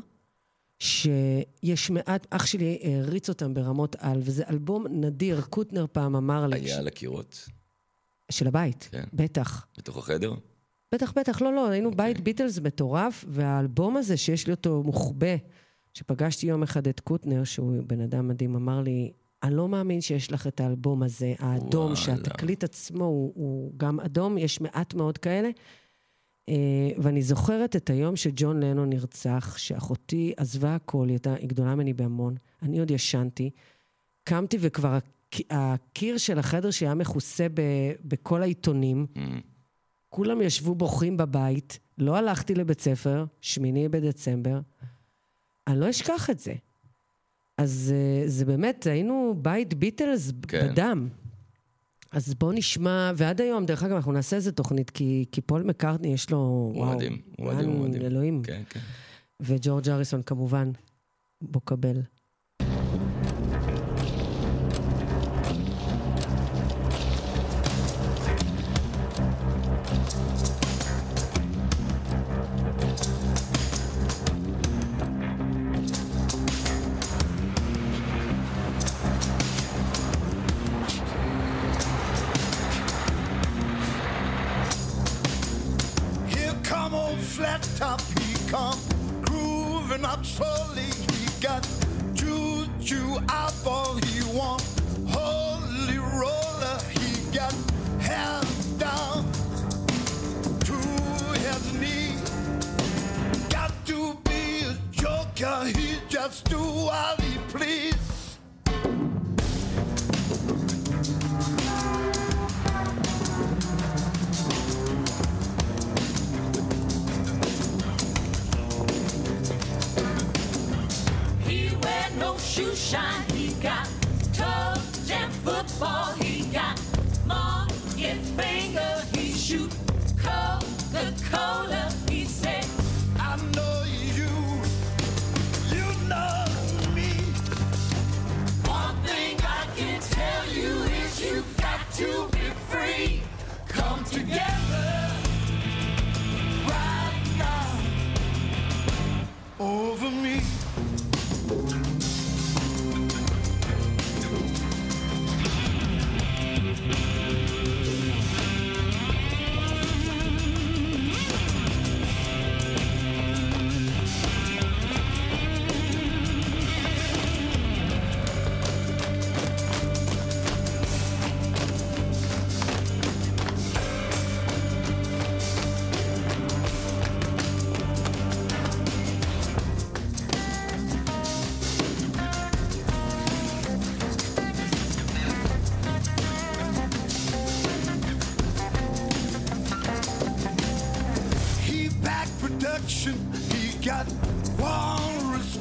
שיש מעט, אח שלי הריץ אותם ברמות על, וזה אלבום נדיר, קוטנר פעם אמר לי. היה על הקירות? של הבית, כן. בטח. בתוך החדר? בטח, בטח, לא, לא, היינו okay. בית ביטלס מטורף, והאלבום הזה שיש לי אותו מוחבא, שפגשתי יום אחד את קוטנר, שהוא בן אדם מדהים, אמר לי, אני לא מאמין שיש לך את האלבום הזה, האדום, וואלה. שהתקליט עצמו הוא, הוא גם אדום, יש מעט מאוד כאלה. Uh, ואני זוכרת את היום שג'ון לנון נרצח, שאחותי עזבה הכל, היא הייתה גדולה ממני בהמון, אני עוד ישנתי, קמתי וכבר הקיר של החדר שהיה מכוסה ב, בכל העיתונים, mm. כולם ישבו בוכים בבית, לא הלכתי לבית ספר, שמיני בדצמבר, אני לא אשכח את זה. אז זה באמת, היינו בית ביטלס כן. בדם. אז בואו נשמע, ועד היום, דרך אגב, אנחנו נעשה איזה תוכנית, כי, כי פול מקארטני יש לו, וואו, מדהים, מדהים, מדהים. אלוהים. כן, כן. וג'ורג' אריסון כמובן, בוא קבל.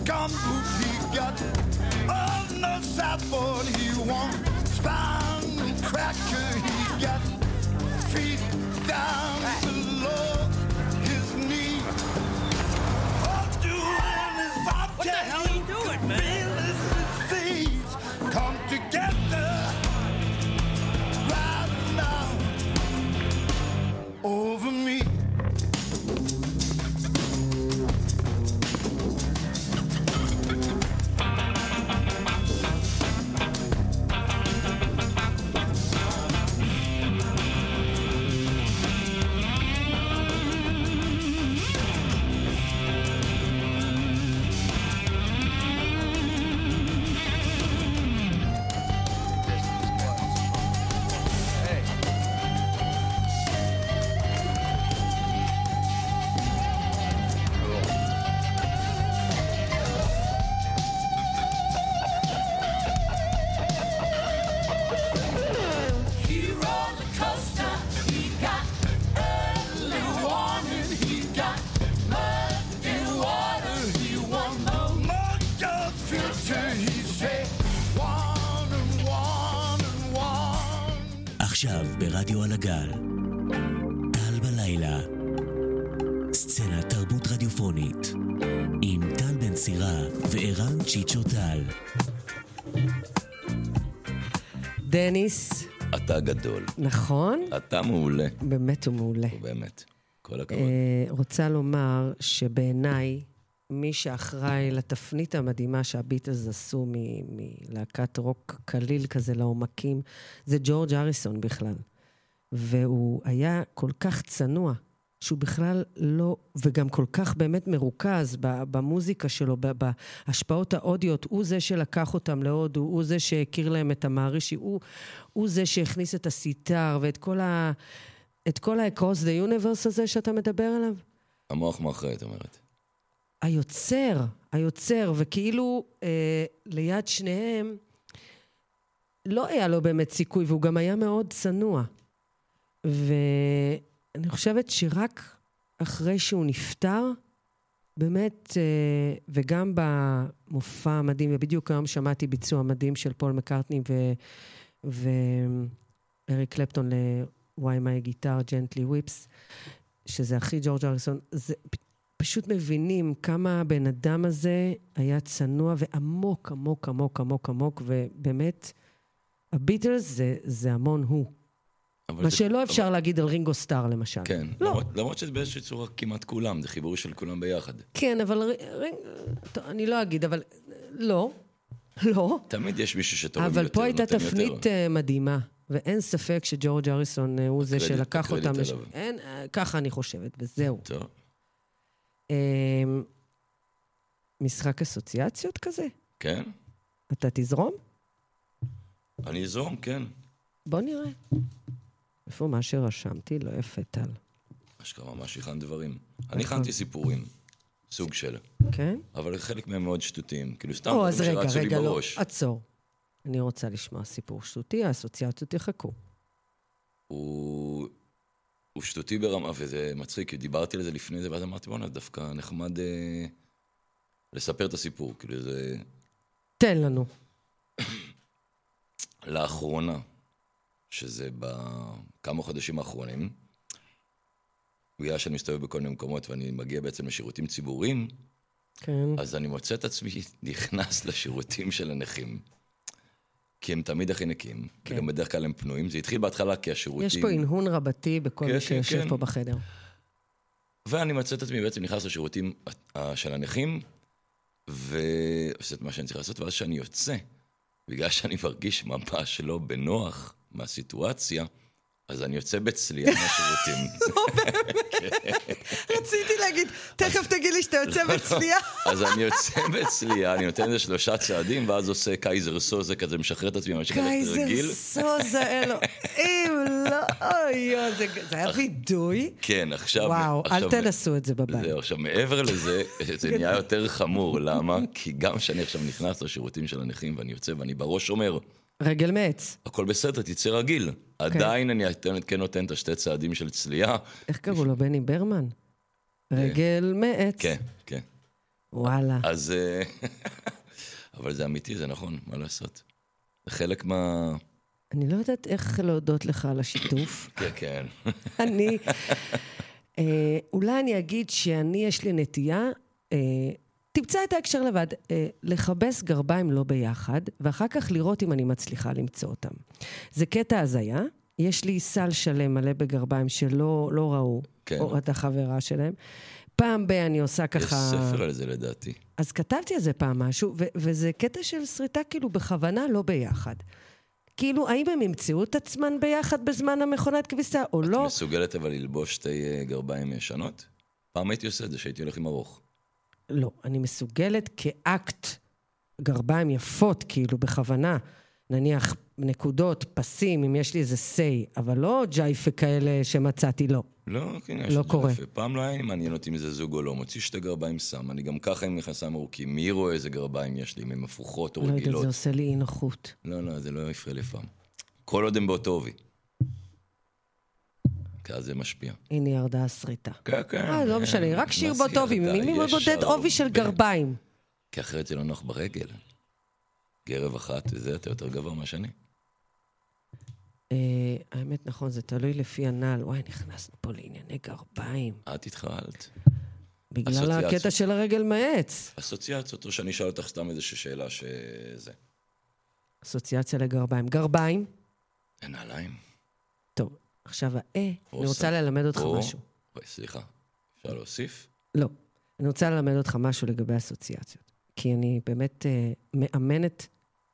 gumboot he got. Oh, no sapboard he won't. Spine cracker he got. Feet down below his knee. Oh, doing his object. What the hell are you doing, man? Thieves come together right now over me. עכשיו ברדיו על הגל, טל בלילה, סצנת תרבות רדיופונית, עם טל בן סירה וערן צ'יצ'ו טל. דניס. אתה גדול. נכון? אתה מעולה. באמת הוא מעולה. הוא באמת. כל הכבוד. אה, רוצה לומר שבעיניי, מי שאחראי לתפנית המדהימה שהביטלס עשו מלהקת רוק קליל כזה לעומקים, זה ג'ורג' אריסון בכלל. והוא היה כל כך צנוע, שהוא בכלל לא, וגם כל כך באמת מרוכז במוזיקה שלו, בהשפעות האודיות. הוא זה שלקח אותם להודו, הוא זה שהכיר להם את המערישי, הוא, הוא זה שהכניס את הסיטר ואת כל ה... את כל ה-Across the Universe הזה שאתה מדבר עליו. המוח מאחורי, את אומרת. היוצר, היוצר, וכאילו אה, ליד שניהם לא היה לו באמת סיכוי, והוא גם היה מאוד צנוע. ואני חושבת שרק אחרי שהוא נפטר, באמת, אה, וגם במופע המדהים, ובדיוק היום שמעתי ביצוע מדהים של פול מקארטני ואריק קלפטון ל-Why My Guitar Gently Weeps, שזה הכי ג'ורג' אריסון, זה... פשוט מבינים כמה הבן אדם הזה היה צנוע ועמוק, עמוק, עמוק, עמוק, עמוק, ובאמת, הביטלס זה, זה המון הוא. מה זה, שלא אבל... אפשר להגיד על רינגו סטאר, למשל. כן, לא. למרות, למרות שזה באיזושהי צורה כמעט כולם, זה חיבור של כולם ביחד. כן, אבל רינג... טוב, אני לא אגיד, אבל לא, לא. תמיד יש מישהו שתורם יותר, אבל פה הייתה תפנית יותר. מדהימה, ואין ספק שג'ורג' אריסון הוא זה שלקח אותם. לש... אין, ככה אני חושבת, וזהו. טוב. משחק אסוציאציות כזה? כן. אתה תזרום? אני אזרום, כן. בוא נראה. איפה מה שרשמתי? לא יפה, טל. אשכרה ממש הכנת דברים. אני הכנתי סיפורים, סוג של. כן? אבל חלק מהם מאוד שטותיים. כאילו סתם או, אז רגע, שרצו לי רגע, לא. בראש. עצור. אני רוצה לשמוע סיפור שטותי, האסוציאציות יחכו. הוא... הוא שטותי ברמה, וזה מצחיק, כי דיברתי על זה לפני זה, ואז אמרתי, בוא'נה, דווקא נחמד אה, לספר את הסיפור, כאילו זה... תן לנו. לאחרונה, שזה בכמה חודשים האחרונים, בגלל שאני מסתובב בכל מיני מקומות, ואני מגיע בעצם לשירותים ציבוריים, כן. אז אני מוצא את עצמי נכנס לשירותים של הנכים. כי הם תמיד הכי נקיים, כי גם בדרך כלל הם פנויים. זה התחיל בהתחלה כי השירותים... יש פה ענהון רבתי בכל מי שיושב פה בחדר. ואני מצא את עצמי בעצם נכנס לשירותים של הנכים, ועושה את מה שאני צריך לעשות, ואז שאני יוצא, בגלל שאני מרגיש ממש לא בנוח מהסיטואציה, אז אני יוצא בצלייה מהשירותים. לא באמת. רציתי להגיד, תכף תגיד לי שאתה יוצא בצלייה. אז אני יוצא בצלייה, אני נותן איזה שלושה צעדים, ואז עושה קייזר סוזה, כזה משחרר את עצמי, ממש כזה רגיל. קייזר סוזה, אלו. אם לא, אוי, זה היה וידוי. כן, עכשיו... וואו, אל תנסו את זה בבית. זהו, עכשיו, מעבר לזה, זה נהיה יותר חמור. למה? כי גם שאני עכשיו נכנס לשירותים של הנכים, ואני יוצא, ואני בראש אומר... רגל מעץ. הכל בסדר, תצא רגיל. עדיין אני כן נותן את השתי צעדים של צלייה. איך קראו לו? בני ברמן? רגל מעץ. כן, כן. וואלה. אז... אה, אבל זה אמיתי, זה נכון, מה לעשות? זה חלק מה... אני לא יודעת איך להודות לך על השיתוף. כן, כן. אני... אה, אולי אני אגיד שאני, יש לי נטייה, אה, תמצא את ההקשר לבד, אה, לחבש גרביים לא ביחד, ואחר כך לראות אם אני מצליחה למצוא אותם. זה קטע הזיה, יש לי סל שלם מלא בגרביים שלא לא ראו, כן. או את החברה שלהם. פעם ב- אני עושה ככה... יש ספר על זה לדעתי. אז כתבתי על זה פעם משהו, ו- וזה קטע של שריטה כאילו בכוונה לא ביחד. כאילו, האם הם ימצאו את עצמן ביחד בזמן המכונת כביסה, או את לא? מסוגלת אבל ללבוש שתי אה, גרביים ישנות? פעם הייתי עושה את זה, שהייתי הולך עם ארוך. לא, אני מסוגלת כאקט גרביים יפות, כאילו, בכוונה. נניח נקודות, פסים, אם יש לי איזה סי, אבל לא ג'ייפה כאלה שמצאתי, לא. לא, כן, יש לא את זה קורה. יפה. פעם לא היה מעניין אותי אם זה זוג או לא. מוציא שתי גרביים שם. אני גם ככה עם מכנסיים ארוכים. מי רואה איזה גרביים יש לי? אם הן הפוכות או לא יודעת, רגילות? זה עושה לי אי נוחות. לא, לא, זה לא יפריע לפעם. כל עוד הם באותו עובי. כי אז זה משפיע. הנה ירדה השריטה. כן, כן. אה, לא משנה, רק שיר נסיך באותו עובי. אתה, מי יש מבודד עובי של הרבה. גרביים? כי אחרת זה לא נוח ברגל. גרב אחת וזה, אתה יותר גבוה מהשני. אה, האמת נכון, זה תלוי לפי הנעל. וואי, נכנסנו פה לענייני גרביים. את התחלת. בגלל אסוציאציות. הקטע של הרגל מעץ. אסוציאציות, או שאני אשאל אותך סתם איזושהי שאלה שזה. אסוציאציה לגרביים. גרביים, אין נעליים. טוב, עכשיו, אה, אני או רוצה ס- ללמד אותך או- משהו. אוי, סליחה. אפשר להוסיף? לא, אני רוצה ללמד אותך משהו לגבי אסוציאציות. כי אני באמת אה, מאמנת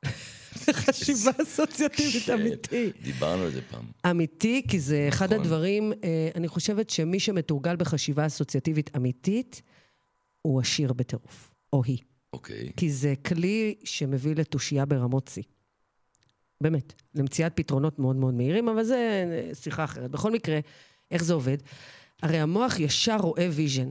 חשיבה אסוציאטיבית כן, אמיתי. דיברנו על זה פעם. אמיתי, כי זה אחד נכון. הדברים, אה, אני חושבת שמי שמתורגל בחשיבה אסוציאטיבית אמיתית, הוא עשיר בטירוף, או היא. אוקיי. כי זה כלי שמביא לתושייה ברמות שיא. באמת, למציאת פתרונות מאוד מאוד מהירים, אבל זה אה, שיחה אחרת. בכל מקרה, איך זה עובד? הרי המוח ישר רואה ויז'ן.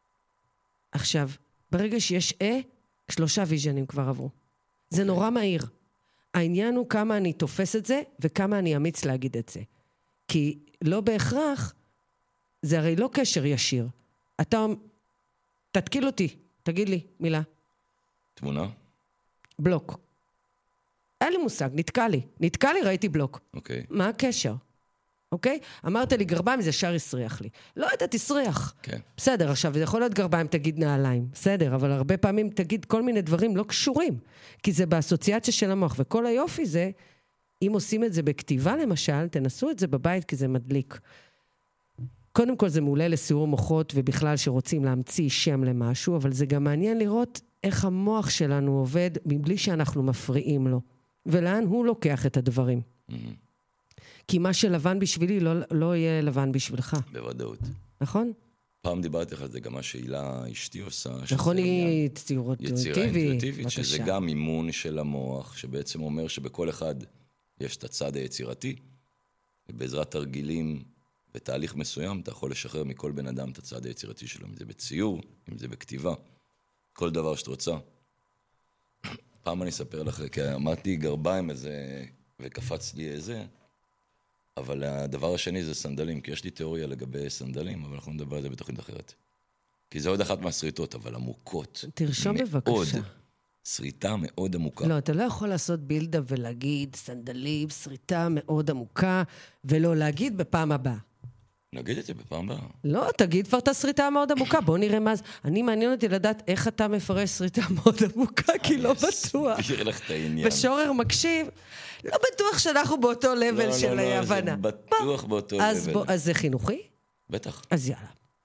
עכשיו, ברגע שיש אה, שלושה ויז'נים כבר עברו. זה נורא מהיר. העניין הוא כמה אני תופס את זה, וכמה אני אמיץ להגיד את זה. כי לא בהכרח, זה הרי לא קשר ישיר. אתה, תתקיל אותי, תגיד לי מילה. תמונה? בלוק. אין לי מושג, נתקע לי. נתקע לי, ראיתי בלוק. אוקיי. מה הקשר? אוקיי? אמרת לי גרביים, זה ישר הסריח לי. לא יודעת, הסריח. כן. בסדר, עכשיו, זה יכול להיות גרביים, תגיד נעליים. בסדר, אבל הרבה פעמים תגיד כל מיני דברים לא קשורים. כי זה באסוציאציה של המוח. וכל היופי זה, אם עושים את זה בכתיבה למשל, תנסו את זה בבית כי זה מדליק. קודם כל זה מעולה לסיעור מוחות, ובכלל שרוצים להמציא שם למשהו, אבל זה גם מעניין לראות איך המוח שלנו עובד מבלי שאנחנו מפריעים לו. ולאן הוא לוקח את הדברים. כי מה שלבן בשבילי לא, לא יהיה לבן בשבילך, בוודאות. נכון? פעם דיברתי לך על זה, גם מה שאילה אשתי עושה. נכון, שזה עניין- היא ציורות יצירה אינטואיטיבית. אינטואיטיבית, שזה גם אימון של המוח, שבעצם אומר שבכל אחד יש את הצד היצירתי, ובעזרת תרגילים ותהליך מסוים, אתה יכול לשחרר מכל בן אדם את הצד היצירתי שלו, אם זה בציור, אם זה בכתיבה, כל דבר שאת רוצה. פעם אני אספר לך, כי אמרתי גרביים איזה, וקפץ לי איזה, אבל הדבר השני זה סנדלים, כי יש לי תיאוריה לגבי סנדלים, אבל אנחנו נדבר על זה בתוכנית אחרת. כי זה עוד אחת מהסריטות, אבל עמוקות. תרשום מאוד. בבקשה. סריטה מאוד עמוקה. לא, אתה לא יכול לעשות בילדה ולהגיד סנדלים, שריטה מאוד עמוקה, ולא להגיד בפעם הבאה. נגיד את זה בפעם הבאה. לא, תגיד כבר את הסריטה המאוד עמוקה, בוא נראה מה זה. אני מעניין אותי לדעת איך אתה מפרש סריטה מאוד עמוקה, כי לא בטוח. אני אסביר לך את העניין. ושורר מקשיב, לא בטוח שאנחנו באותו לבל לא, של לא, לא, הבנה. זה בטוח באותו אז לבל. בוא, אז זה חינוכי? בטח. אז יאללה.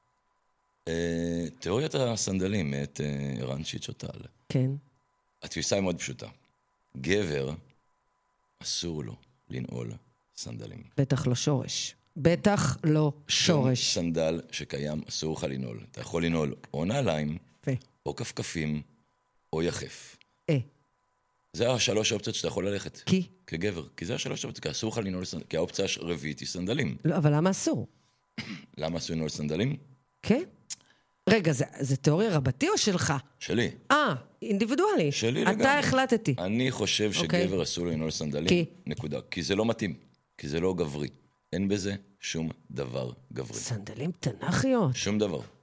אה, תיאוריית הסנדלים מאת אה, ערן שיצ'וטל. כן. התפיסה היא מאוד פשוטה. גבר, אסור לו לנעול סנדלים. בטח לא שורש. בטח לא שורש. שום סנדל שקיים אסור לך לנעול. אתה יכול לנעול או נעליים, פה. או כפכפים, או יחף. אה. זה השלוש האופציות שאתה יכול ללכת. כי? כגבר. כי זה השלוש האופציות, כי אסור לך לנעול סנדלים. כי האופציה הרביעית היא סנדלים. לא, אבל למה אסור? למה אסור לנעול סנדלים? כן? רגע, זה, זה תיאוריה רבתי או שלך? שלי. אה, אינדיבידואלי. שלי אתה לגמרי. החלטתי. אני חושב אוקיי. שגבר אסור לנעול סנדלים. כי? נקודה. כי זה לא מתאים. כי זה לא גברי. אין בזה שום דבר גברי. סנדלים תנ"כיות. שום דבר.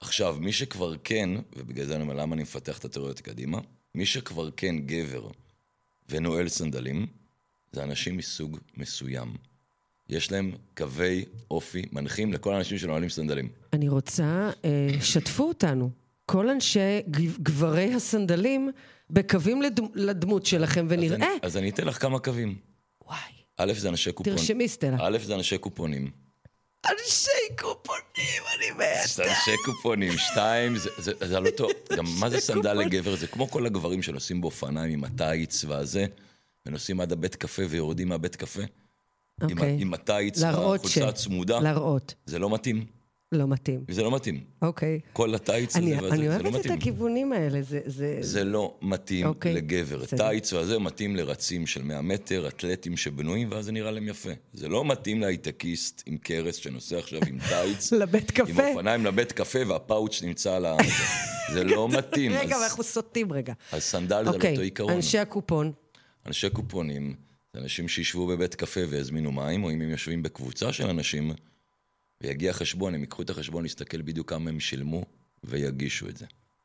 עכשיו, מי שכבר כן, ובגלל זה אני אומר למה אני מפתח את התיאוריות קדימה, מי שכבר כן גבר ונועל סנדלים, זה אנשים מסוג מסוים. יש להם קווי אופי מנחים לכל האנשים שנועלים סנדלים. אני רוצה, אה, שתפו אותנו. כל אנשי גברי הסנדלים בקווים לדמ, לדמות שלכם, ונראה. אז אני, אז אני אתן לך כמה קווים. וואי. א', זה אנשי קופונים. תרשמי, סטלה. א', זה אנשי קופונים. אנשי קופונים, אני מתה. זה אנשי קופונים. שתיים, זה, זה, זה על אותו, גם מה זה סנדל לגבר? זה כמו כל הגברים שנוסעים באופניים עם הטייץ והזה, ונוסעים עד הבית קפה ויורדים מהבית קפה. אוקיי. עם הטייץ והחולצה הצמודה. להראות. זה לא מתאים. לא מתאים. זה לא מתאים. אוקיי. כל הטייץ הזה והזה, אני זה לא אוהבת מתאים. את הכיוונים האלה, זה... זה... זה לא מתאים אוקיי. לגבר. טייץ והזה מתאים לרצים של מאה מטר, אתלטים שבנויים, ואז זה נראה להם יפה. זה לא מתאים להייטקיסט עם קרס שנוסע עכשיו עם טייץ. לבית קפה. עם אופניים לבית קפה, והפאוץ' נמצא על ה... זה לא מתאים. רגע, אז, אנחנו סוטים רגע. אז סנדל זה אוקיי, לא אותו עיקרון. אנשי הקופון. אנשי קופונים, זה אנשים שישבו בבית קפה והזמינו מים, או אם הם יושבים בקבוצה של אנשים, ויגיע חשבון, הם יקחו את החשבון, להסתכל בדיוק כמה הם שילמו, ויגישו את זה.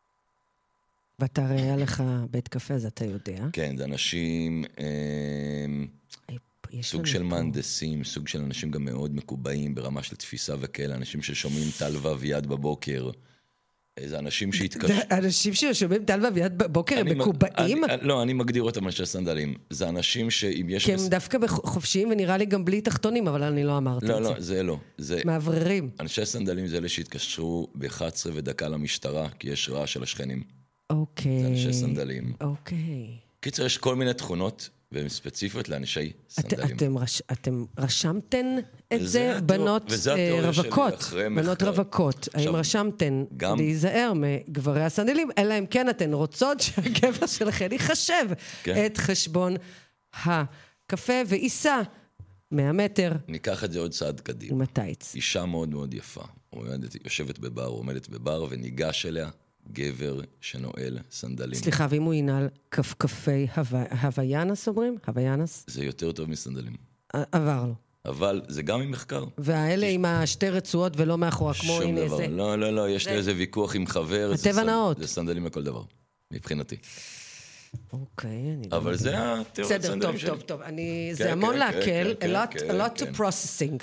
ואתה ראה לך בית קפה, אז אתה יודע. כן, זה אנשים, אה, סוג של מהנדסים, סוג של אנשים גם מאוד מקובעים, ברמה של תפיסה וכאלה, אנשים ששומעים טל ויד בבוקר, זה אנשים שהתקשרו... אנשים ששומעים טל ויד בבוקר הם מקובעים? לא, אני מגדיר אותם אנשי סנדלים. זה אנשים שאם יש... כי הם דווקא חופשיים ונראה לי גם בלי תחתונים, אבל אני לא אמרתי את זה. לא, לא, זה לא. מעבררים. אנשי סנדלים זה אלה שהתקשרו ב-אחת עשרה ודקה למשטרה, כי יש רעש של השכנים. אוקיי. זה אנשי סנדלים. אוקיי. קיצר, יש כל מיני תכונות, והן ספציפיות לאנשי סנדלים. אתם, רש, אתם רשמתן את זה, זה בנות רווקות, בנות רווקות. האם רשמתן גם... להיזהר מגברי הסנדלים, אלא אם כן אתן רוצות שהגבר שלכן יחשב כן. את חשבון הקפה ואיסה מאה מטר. ניקח את זה עוד צעד קדימה. עם הטייץ. אישה מאוד מאוד יפה. יושבת בבר, עומדת בבר, וניגש אליה גבר שנועל סנדלים. סליחה, ואם הוא ינעל כפכפי הוויאנס, אומרים? הוויאנס? זה יותר טוב מסנדלים. עבר לו. אבל זה גם עם מחקר. והאלה עם השתי רצועות ולא מאחורה, כמו הנה זה. שום דבר. לא, לא, לא, יש לי איזה ויכוח עם חבר. הטבע נאות. זה סנדלים לכל דבר, מבחינתי. אוקיי, אני לא... אבל זה התיאוריות סנדלים שלי. בסדר, טוב, טוב, טוב. זה המון להקל, a lot to processing.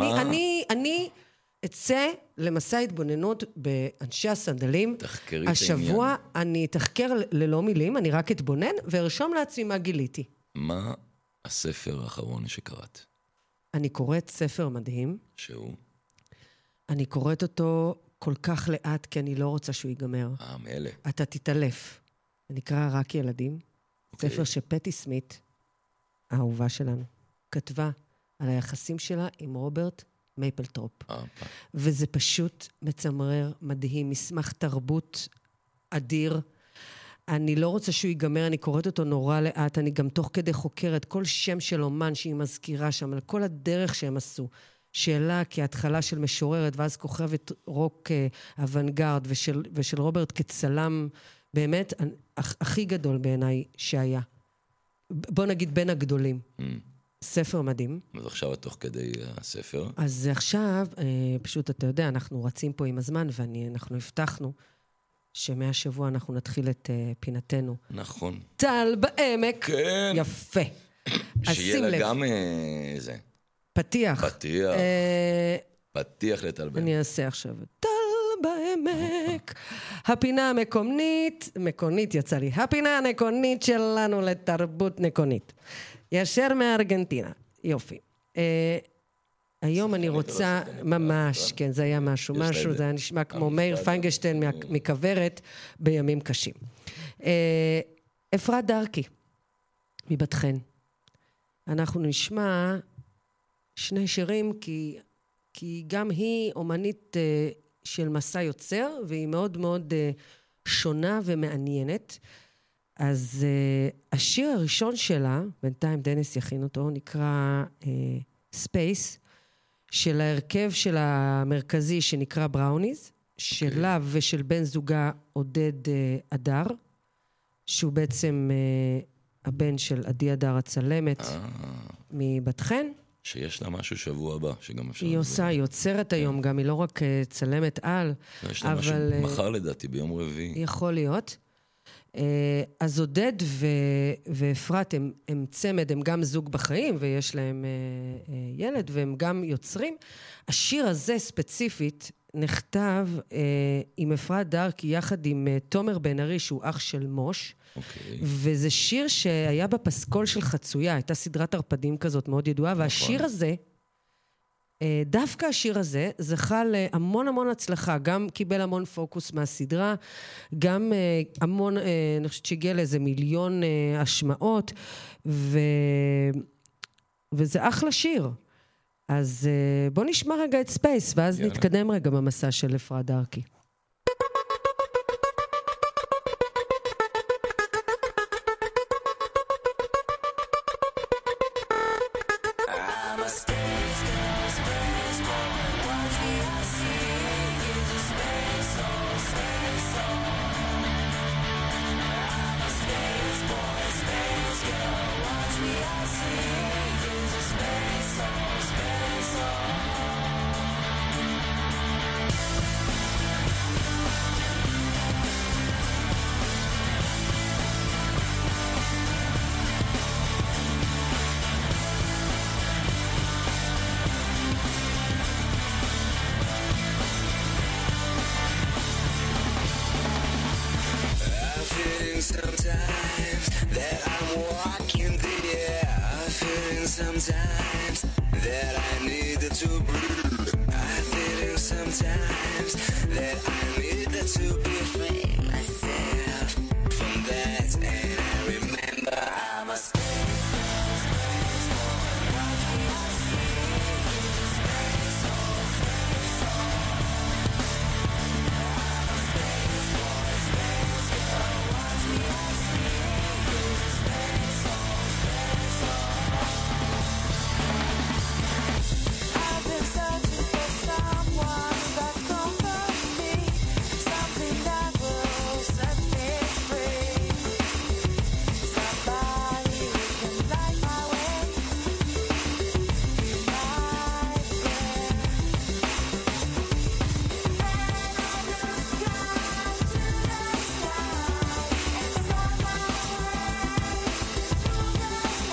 אני... אצא למסע התבוננות באנשי הסנדלים. תחקרי את העניין. השבוע אני אתחקר ללא מילים, אני רק אתבונן, וארשום לעצמי מה גיליתי. מה הספר האחרון שקראת? אני קוראת ספר מדהים. שהוא? אני קוראת אותו כל כך לאט, כי אני לא רוצה שהוא ייגמר. אה, מאלה. אתה תתעלף. זה נקרא רק ילדים. Okay. ספר שפטי סמית, האהובה שלנו, כתבה על היחסים שלה עם רוברט מייפלטרופ. וזה פשוט מצמרר, מדהים, מסמך תרבות אדיר. אני לא רוצה שהוא ייגמר, אני קוראת אותו נורא לאט, אני גם תוך כדי חוקרת כל שם של אומן שהיא מזכירה שם, על כל הדרך שהם עשו. שאלה כהתחלה של משוררת, ואז כוכבת רוק אוונגרד, ושל, ושל רוברט כצלם, באמת, הכי גדול בעיניי שהיה. בוא נגיד בין הגדולים. Mm. ספר מדהים. אז עכשיו תוך כדי הספר. אז עכשיו, פשוט אתה יודע, אנחנו רצים פה עם הזמן, ואנחנו הבטחנו שמהשבוע אנחנו נתחיל את פינתנו. נכון. טל בעמק. כן. יפה. שיהיה לה גם זה. פתיח. פתיח. פתיח לטל בעמק. אני אעשה עכשיו. טל בעמק. הפינה המקומית, מקונית יצא לי, הפינה הנקונית שלנו לתרבות נקונית. ישר מארגנטינה. יופי. היום אני רוצה, ממש, כן, זה היה משהו, משהו, זה היה נשמע כמו מאיר פיינגשטיין מכוורת בימים קשים. אפרת דרכי, מבת חן. אנחנו נשמע שני שירים, כי, כי גם היא אומנית של מסע יוצר, והיא מאוד מאוד שונה ומעניינת. אז uh, השיר הראשון שלה, בינתיים דניס יכין אותו, נקרא uh, Space, של ההרכב של המרכזי שנקרא בראוניז, okay. שלה ושל בן זוגה עודד uh, אדר, שהוא בעצם uh, הבן של עדי אדר הצלמת ah. מבת חן. שיש לה משהו שבוע הבא, שגם אפשר... היא עושה, היא יוצרת היום גם, היא לא רק צלמת על, יש לה משהו אבל... מחר לדעתי, ביום רביעי. יכול להיות. אז עודד ואפרת הם, הם צמד, הם גם זוג בחיים, ויש להם ילד, והם גם יוצרים. השיר הזה ספציפית נכתב עם אפרת דארקי, יחד עם תומר בן ארי, שהוא אח של מוש, אוקיי. וזה שיר שהיה בפסקול של חצויה, הייתה סדרת ערפדים כזאת מאוד ידועה, והשיר הזה, דווקא השיר הזה זכה להמון המון הצלחה, גם קיבל המון פוקוס מהסדרה, גם המון, אני חושבת שהגיע לאיזה מיליון השמעות, ו... וזה אחלה שיר. אז בוא נשמע רגע את ספייס, ואז יאללה. נתקדם רגע במסע של אפרת דארקי. Sometimes that I'm walking the air, feeling sometimes that I needed to breathe. I'm feeling sometimes that I needed to be free myself from that, and I remember I'm a space boy, space boy, watch me I see you, space boy, space boy. I'm a space boy, space girl, watch me I see you, space boy, space boy. I've been searching for someone that comforts me, something that will set me free, somebody who can light my way, be my friend. Then I look up to the sky and saw my way through the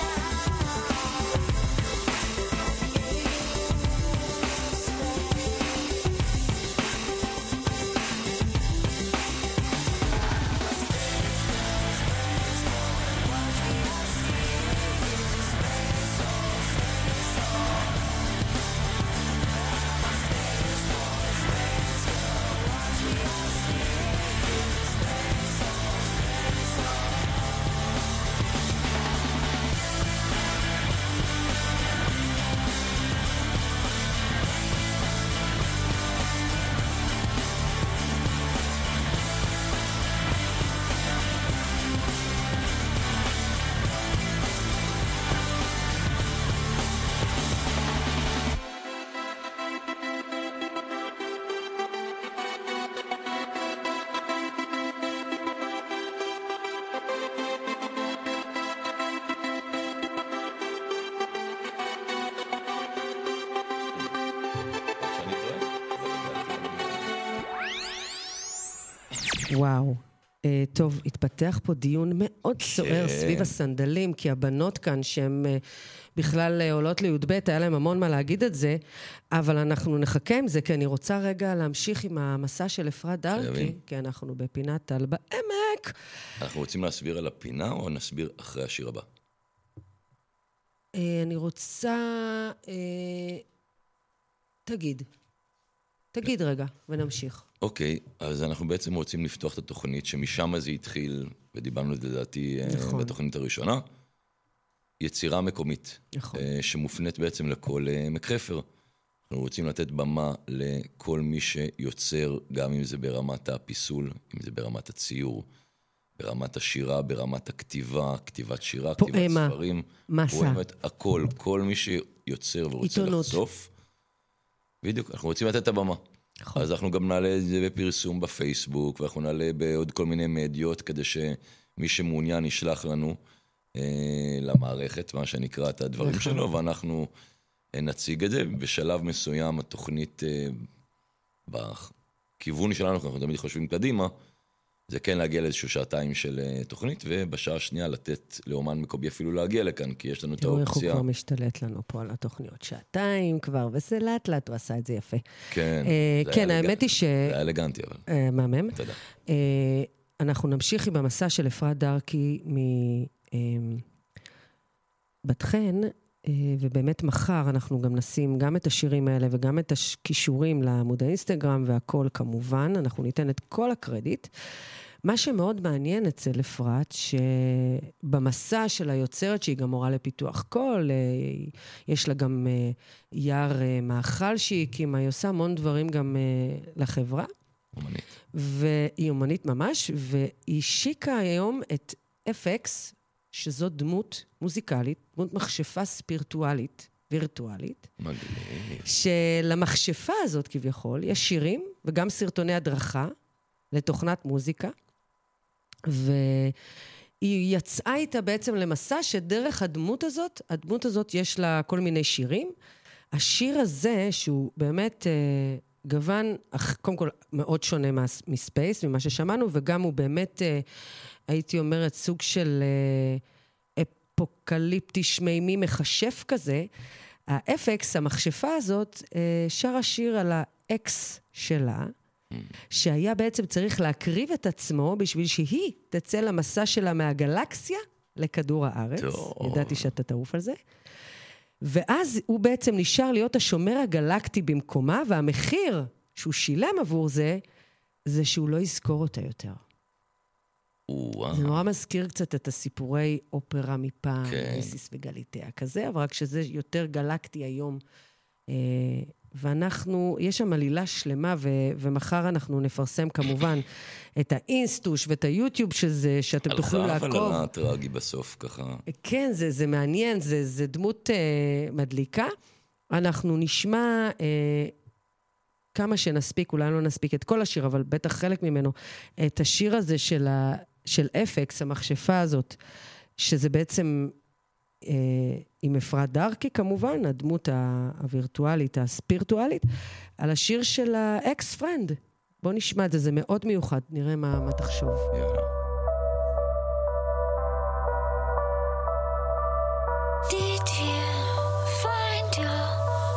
וואו. Uh, טוב, התפתח פה דיון מאוד סוער סביב הסנדלים, כי הבנות כאן שהן uh, בכלל uh, עולות לי"ב, היה להם המון מה להגיד את זה, אבל אנחנו נחכה עם זה, כי אני רוצה רגע להמשיך עם המסע של אפרת דארקי, כי אנחנו בפינת טל בעמק. אנחנו רוצים להסביר על הפינה, או נסביר אחרי השיר הבא? Uh, אני רוצה... Uh, תגיד. תגיד רגע, ונמשיך. אוקיי, אז אנחנו בעצם רוצים לפתוח את התוכנית, שמשם זה התחיל, ודיברנו לדעתי נכון. בתוכנית הראשונה, יצירה מקומית, נכון. שמופנית בעצם לכל עמק חפר. אנחנו רוצים לתת במה לכל מי שיוצר, גם אם זה ברמת הפיסול, אם זה ברמת הציור, ברמת השירה, ברמת הכתיבה, כתיבת שירה, פואמה, כתיבת ספרים. מסע. פואמת, הכל, כל מי שיוצר ורוצה עיתונות. לחשוף. בדיוק, אנחנו רוצים לתת את הבמה. נכון. אז אנחנו גם נעלה את זה בפרסום בפייסבוק, ואנחנו נעלה בעוד כל מיני מדיות, כדי שמי שמעוניין ישלח לנו אה, למערכת, מה שנקרא את הדברים נכון. שלו, ואנחנו נציג את זה. בשלב מסוים התוכנית, בכיוון שלנו, אנחנו תמיד חושבים קדימה, זה כן להגיע לאיזשהו שעתיים של תוכנית, ובשעה השנייה לתת לאומן מקומי אפילו להגיע לכאן, כי יש לנו את האופציה. תראו איך הוא כבר משתלט לנו פה על התוכניות. שעתיים כבר, וזה לאט לאט, הוא עשה את זה יפה. כן, כן, האמת היא ש... זה היה אלגנטי, אבל. מהמם. תודה. אנחנו נמשיך עם המסע של אפרת דרכי מבת חן, ובאמת מחר אנחנו גם נשים גם את השירים האלה וגם את הכישורים לעמוד האינסטגרם והכל כמובן, אנחנו ניתן את כל הקרדיט. מה שמאוד מעניין אצל אפרת, שבמסע של היוצרת שהיא גם מורה לפיתוח קול, יש לה גם יער מאכל שהיא הקימה, היא עושה המון דברים גם לחברה. אומנית. והיא אומנית ממש, והיא שיקה היום את אף אקס, שזו דמות מוזיקלית, דמות מכשפה ספירטואלית, וירטואלית. מגניב. שלמכשפה הזאת כביכול, יש שירים וגם סרטוני הדרכה לתוכנת מוזיקה, והיא יצאה איתה בעצם למסע שדרך הדמות הזאת, הדמות הזאת יש לה כל מיני שירים. השיר הזה, שהוא באמת אה, גוון, קודם כל מאוד שונה מספייס, ממה ששמענו, וגם הוא באמת... אה, הייתי אומרת, סוג של אה, אפוקליפטי שמימי מחשף כזה. ה-אף אקס, המכשפה הזאת, אה, שר השיר על האקס שלה, שהיה בעצם צריך להקריב את עצמו בשביל שהיא תצא למסע שלה מהגלקסיה לכדור הארץ. טוב. ידעתי שאתה תעוף על זה. ואז הוא בעצם נשאר להיות השומר הגלקטי במקומה, והמחיר שהוא שילם עבור זה, זה שהוא לא יזכור אותה יותר. וואו. זה נורא מזכיר קצת את הסיפורי אופרה מפעם, כן. ניסיס וגליטאה כזה, אבל רק שזה יותר גלקטי היום. ואנחנו, יש שם עלילה שלמה, ו- ומחר אנחנו נפרסם כמובן את האינסטוש ואת היוטיוב שזה, שאתם תוכלו לעקוב. הלכה, אבל הטרגי בסוף ככה. כן, זה, זה מעניין, זה, זה דמות uh, מדליקה. אנחנו נשמע... Uh, כמה שנספיק, אולי לא נספיק את כל השיר, אבל בטח חלק ממנו, את השיר הזה של, ה, של אף אקס, המכשפה הזאת, שזה בעצם אה, עם אפרת דרכי, כמובן, הדמות הווירטואלית, הספירטואלית, על השיר של האקס פרנד. בוא נשמע את זה, זה מאוד מיוחד, נראה מה, מה תחשוב. יאללה. Did you find your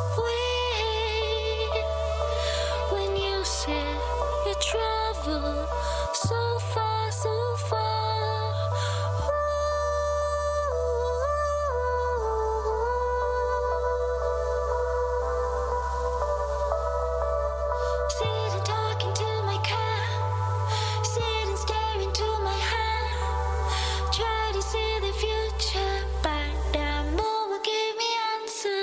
travel so far, so far. Sitting talking to my cat, sitting staring to my hand. Try to see the future, but that no one gave me answer.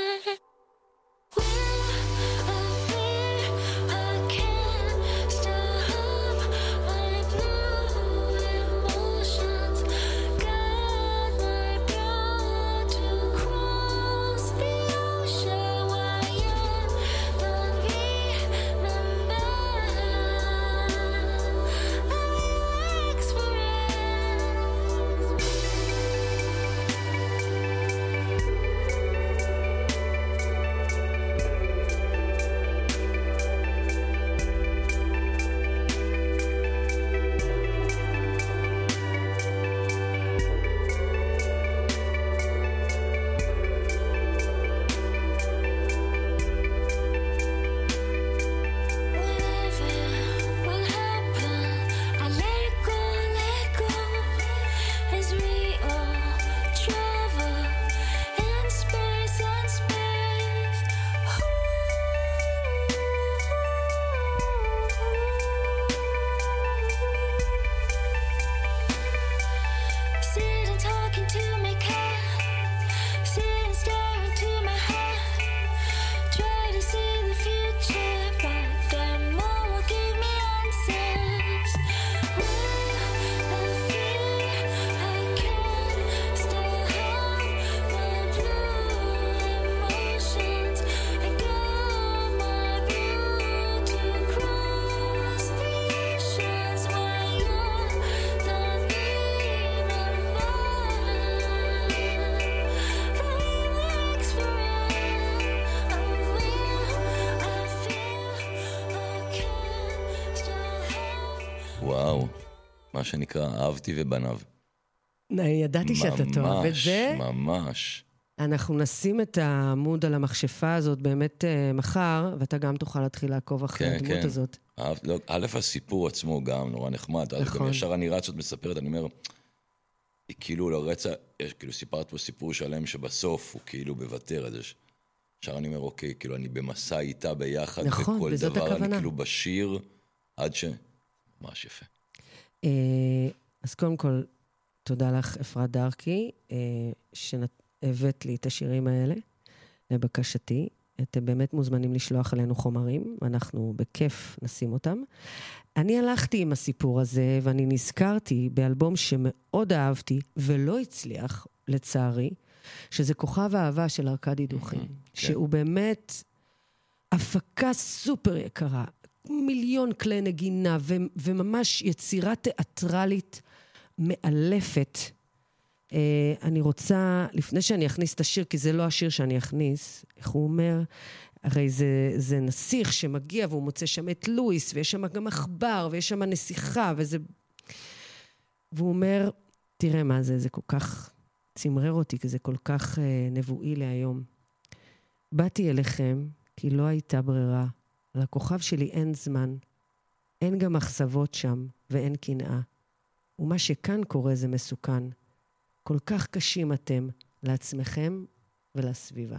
מה שנקרא, אהבתי ובניו. ידעתי שאתה תאהב את זה. ממש, ממש. אנחנו נשים את העמוד על המכשפה הזאת באמת uh, מחר, ואתה גם תוכל להתחיל לעקוב אחרי כן, הדמות כן. הזאת. אהב, לא, א', הסיפור עצמו גם נורא נחמד. נכון. גם ישר אני רץ, את מספרת, אני אומר, היא כאילו לרצה, יש, כאילו סיפרת פה סיפור שלם שבסוף הוא כאילו בוותר, אז יש, ישר אני אומר, אוקיי, כאילו אני במסע איתה ביחד, נכון, בכל וזאת דבר, הכוונה. אני כאילו בשיר, עד ש... ממש יפה. Uh, אז קודם כל, תודה לך, אפרת דרכי, uh, שהבאת לי את השירים האלה, לבקשתי. אתם באמת מוזמנים לשלוח עלינו חומרים, ואנחנו בכיף נשים אותם. אני הלכתי עם הסיפור הזה, ואני נזכרתי באלבום שמאוד אהבתי, ולא הצליח, לצערי, שזה כוכב האהבה של ארקדי דוכין, כן. שהוא באמת הפקה סופר יקרה, מיליון כלי נגינה, ו- וממש יצירה תיאטרלית מאלפת. Uh, אני רוצה, לפני שאני אכניס את השיר, כי זה לא השיר שאני אכניס, איך הוא אומר, הרי זה, זה נסיך שמגיע והוא מוצא שם את לואיס, ויש שם גם מחבר, ויש שם נסיכה, וזה... והוא אומר, תראה מה זה, זה כל כך צמרר אותי, כי זה כל כך uh, נבואי להיום. באתי אליכם, כי לא הייתה ברירה. לכוכב שלי אין זמן, אין גם מחשבות שם, ואין קנאה. ומה שכאן קורה זה מסוכן. כל כך קשים אתם לעצמכם ולסביבה.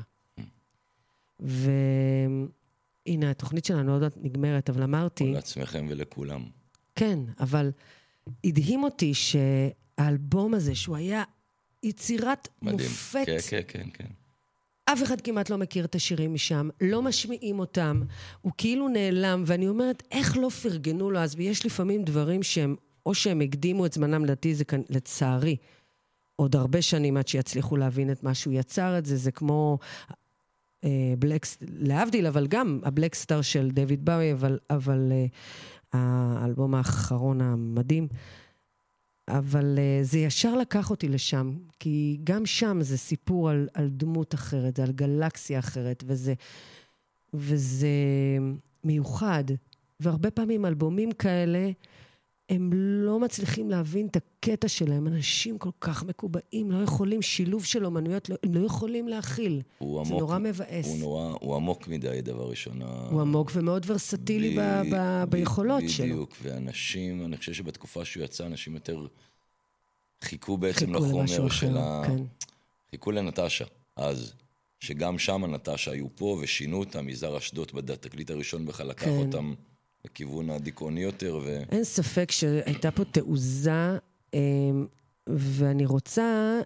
והנה, התוכנית שלנו עוד נגמרת, אבל אמרתי... לעצמכם ולכולם. כן, אבל הדהים אותי שהאלבום הזה, שהוא היה יצירת מדהים. מופת... כן, כן, כן, כן. אף אחד כמעט לא מכיר את השירים משם, לא משמיעים אותם, הוא כאילו נעלם, ואני אומרת, איך לא פרגנו לו אז? ויש לפעמים דברים שהם, או שהם הקדימו את זמנם, לדעתי זה כאן, לצערי, עוד הרבה שנים עד שיצליחו להבין את מה שהוא יצר את זה, זה כמו אה, בלקס, להבדיל, אבל גם הבלקסטאר של דויד באוי, אבל, אבל אה, האלבום האחרון המדהים, אבל uh, זה ישר לקח אותי לשם, כי גם שם זה סיפור על, על דמות אחרת, על גלקסיה אחרת, וזה, וזה מיוחד. והרבה פעמים אלבומים כאלה, הם לא מצליחים להבין את הקטע שלהם. אנשים כל כך מקובעים, לא יכולים, שילוב של אומנויות, לא, לא יכולים להכיל. זה עמוק, נורא מבאס. הוא, נורא, הוא עמוק מדי, דבר ראשון. הוא עמוק ומאוד ורסטילי ב, ב, ב, ביכולות בדיוק, שלו. בדיוק, ואנשים, אני חושב שבתקופה שהוא יצא, אנשים יותר חיכו בעצם חיכו לחומר למשהו של אחר, ה... כן. חיכו לנטשה, אז, שגם שם הנטשה היו פה, ושינו אותם, מזר אשדות בתקליט הראשון בכלל לקח כן. אותם לכיוון הדיכאוני יותר, ו... אין ספק שהייתה פה תעוזה, ואני רוצה,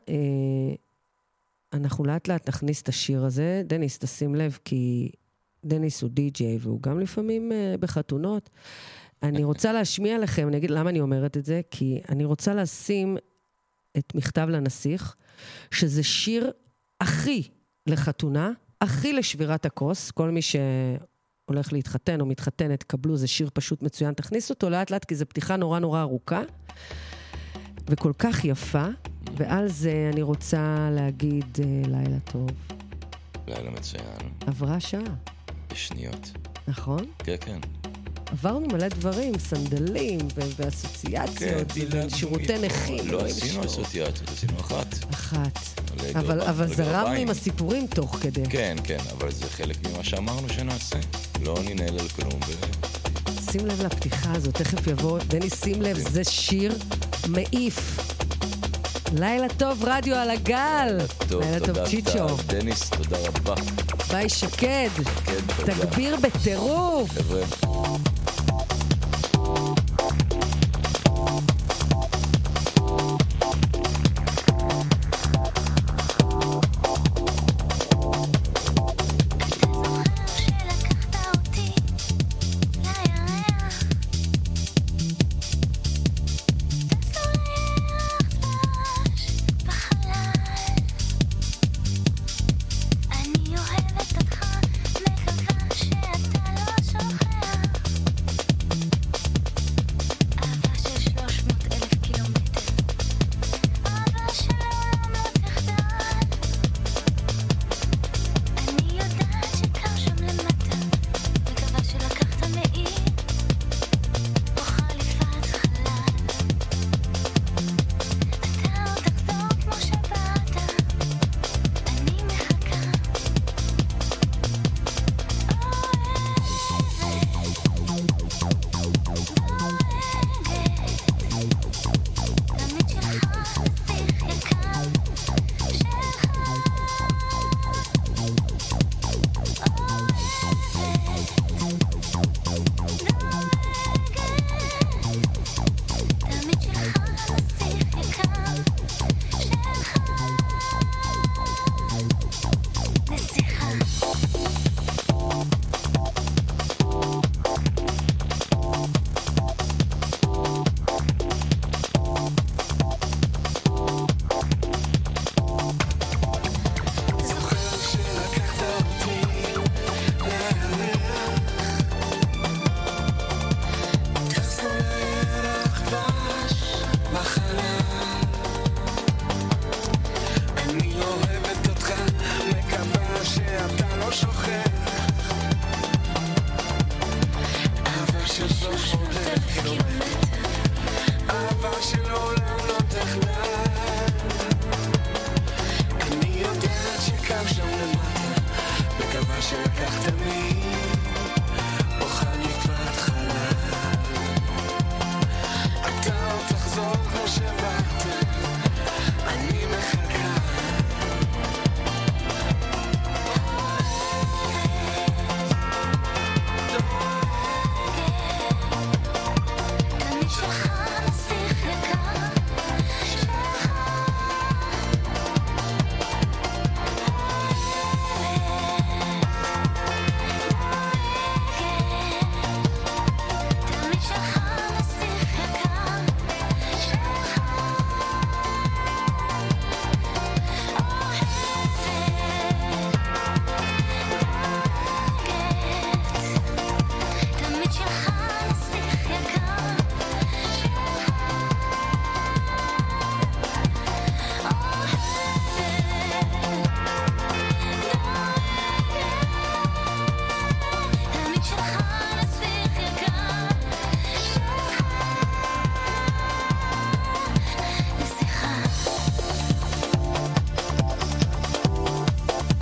אנחנו לאט לאט נכניס את השיר הזה. דניס, תשים לב, כי דניס הוא די-ג'יי, והוא גם לפעמים בחתונות. אני רוצה להשמיע לכם, אני אגיד למה אני אומרת את זה, כי אני רוצה לשים את מכתב לנסיך, שזה שיר הכי לחתונה, הכי לשבירת הכוס, כל מי ש... הולך להתחתן או מתחתנת, קבלו, זה שיר פשוט מצוין, תכניס אותו לאט לאט, כי זו פתיחה נורא נורא ארוכה, וכל כך יפה, ועל זה אני רוצה להגיד לילה טוב. לילה מצוין. עברה שעה. בשניות. נכון? כן, כן. עברנו מלא דברים, סנדלים ואסוציאציות, ושירותי נכים. לא עשינו אסוציאציות, עשינו אחת. אחת. אבל זרמנו עם הסיפורים תוך כדי. כן, כן, אבל זה חלק ממה שאמרנו שנעשה. לא ננהל על כלום. שים לב לפתיחה הזאת, תכף יבוא, דני, שים לב, זה שיר מעיף. לילה טוב, רדיו על הגל. לילה טוב, צ'יצ'ו. דניס, תודה רבה. ביי, שקד. תגביר בטירוף. חבר'ה. אני אוהבת אותך, מחכה שאתה לא שוכח כך תמיד אוכל לקפת חלל. אתה עוד תחזור כמו שבאת, אני מחכה.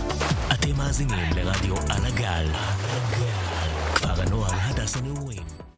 מאזינים לרדיו על הגל, כפר הנוער הדס הנעורים.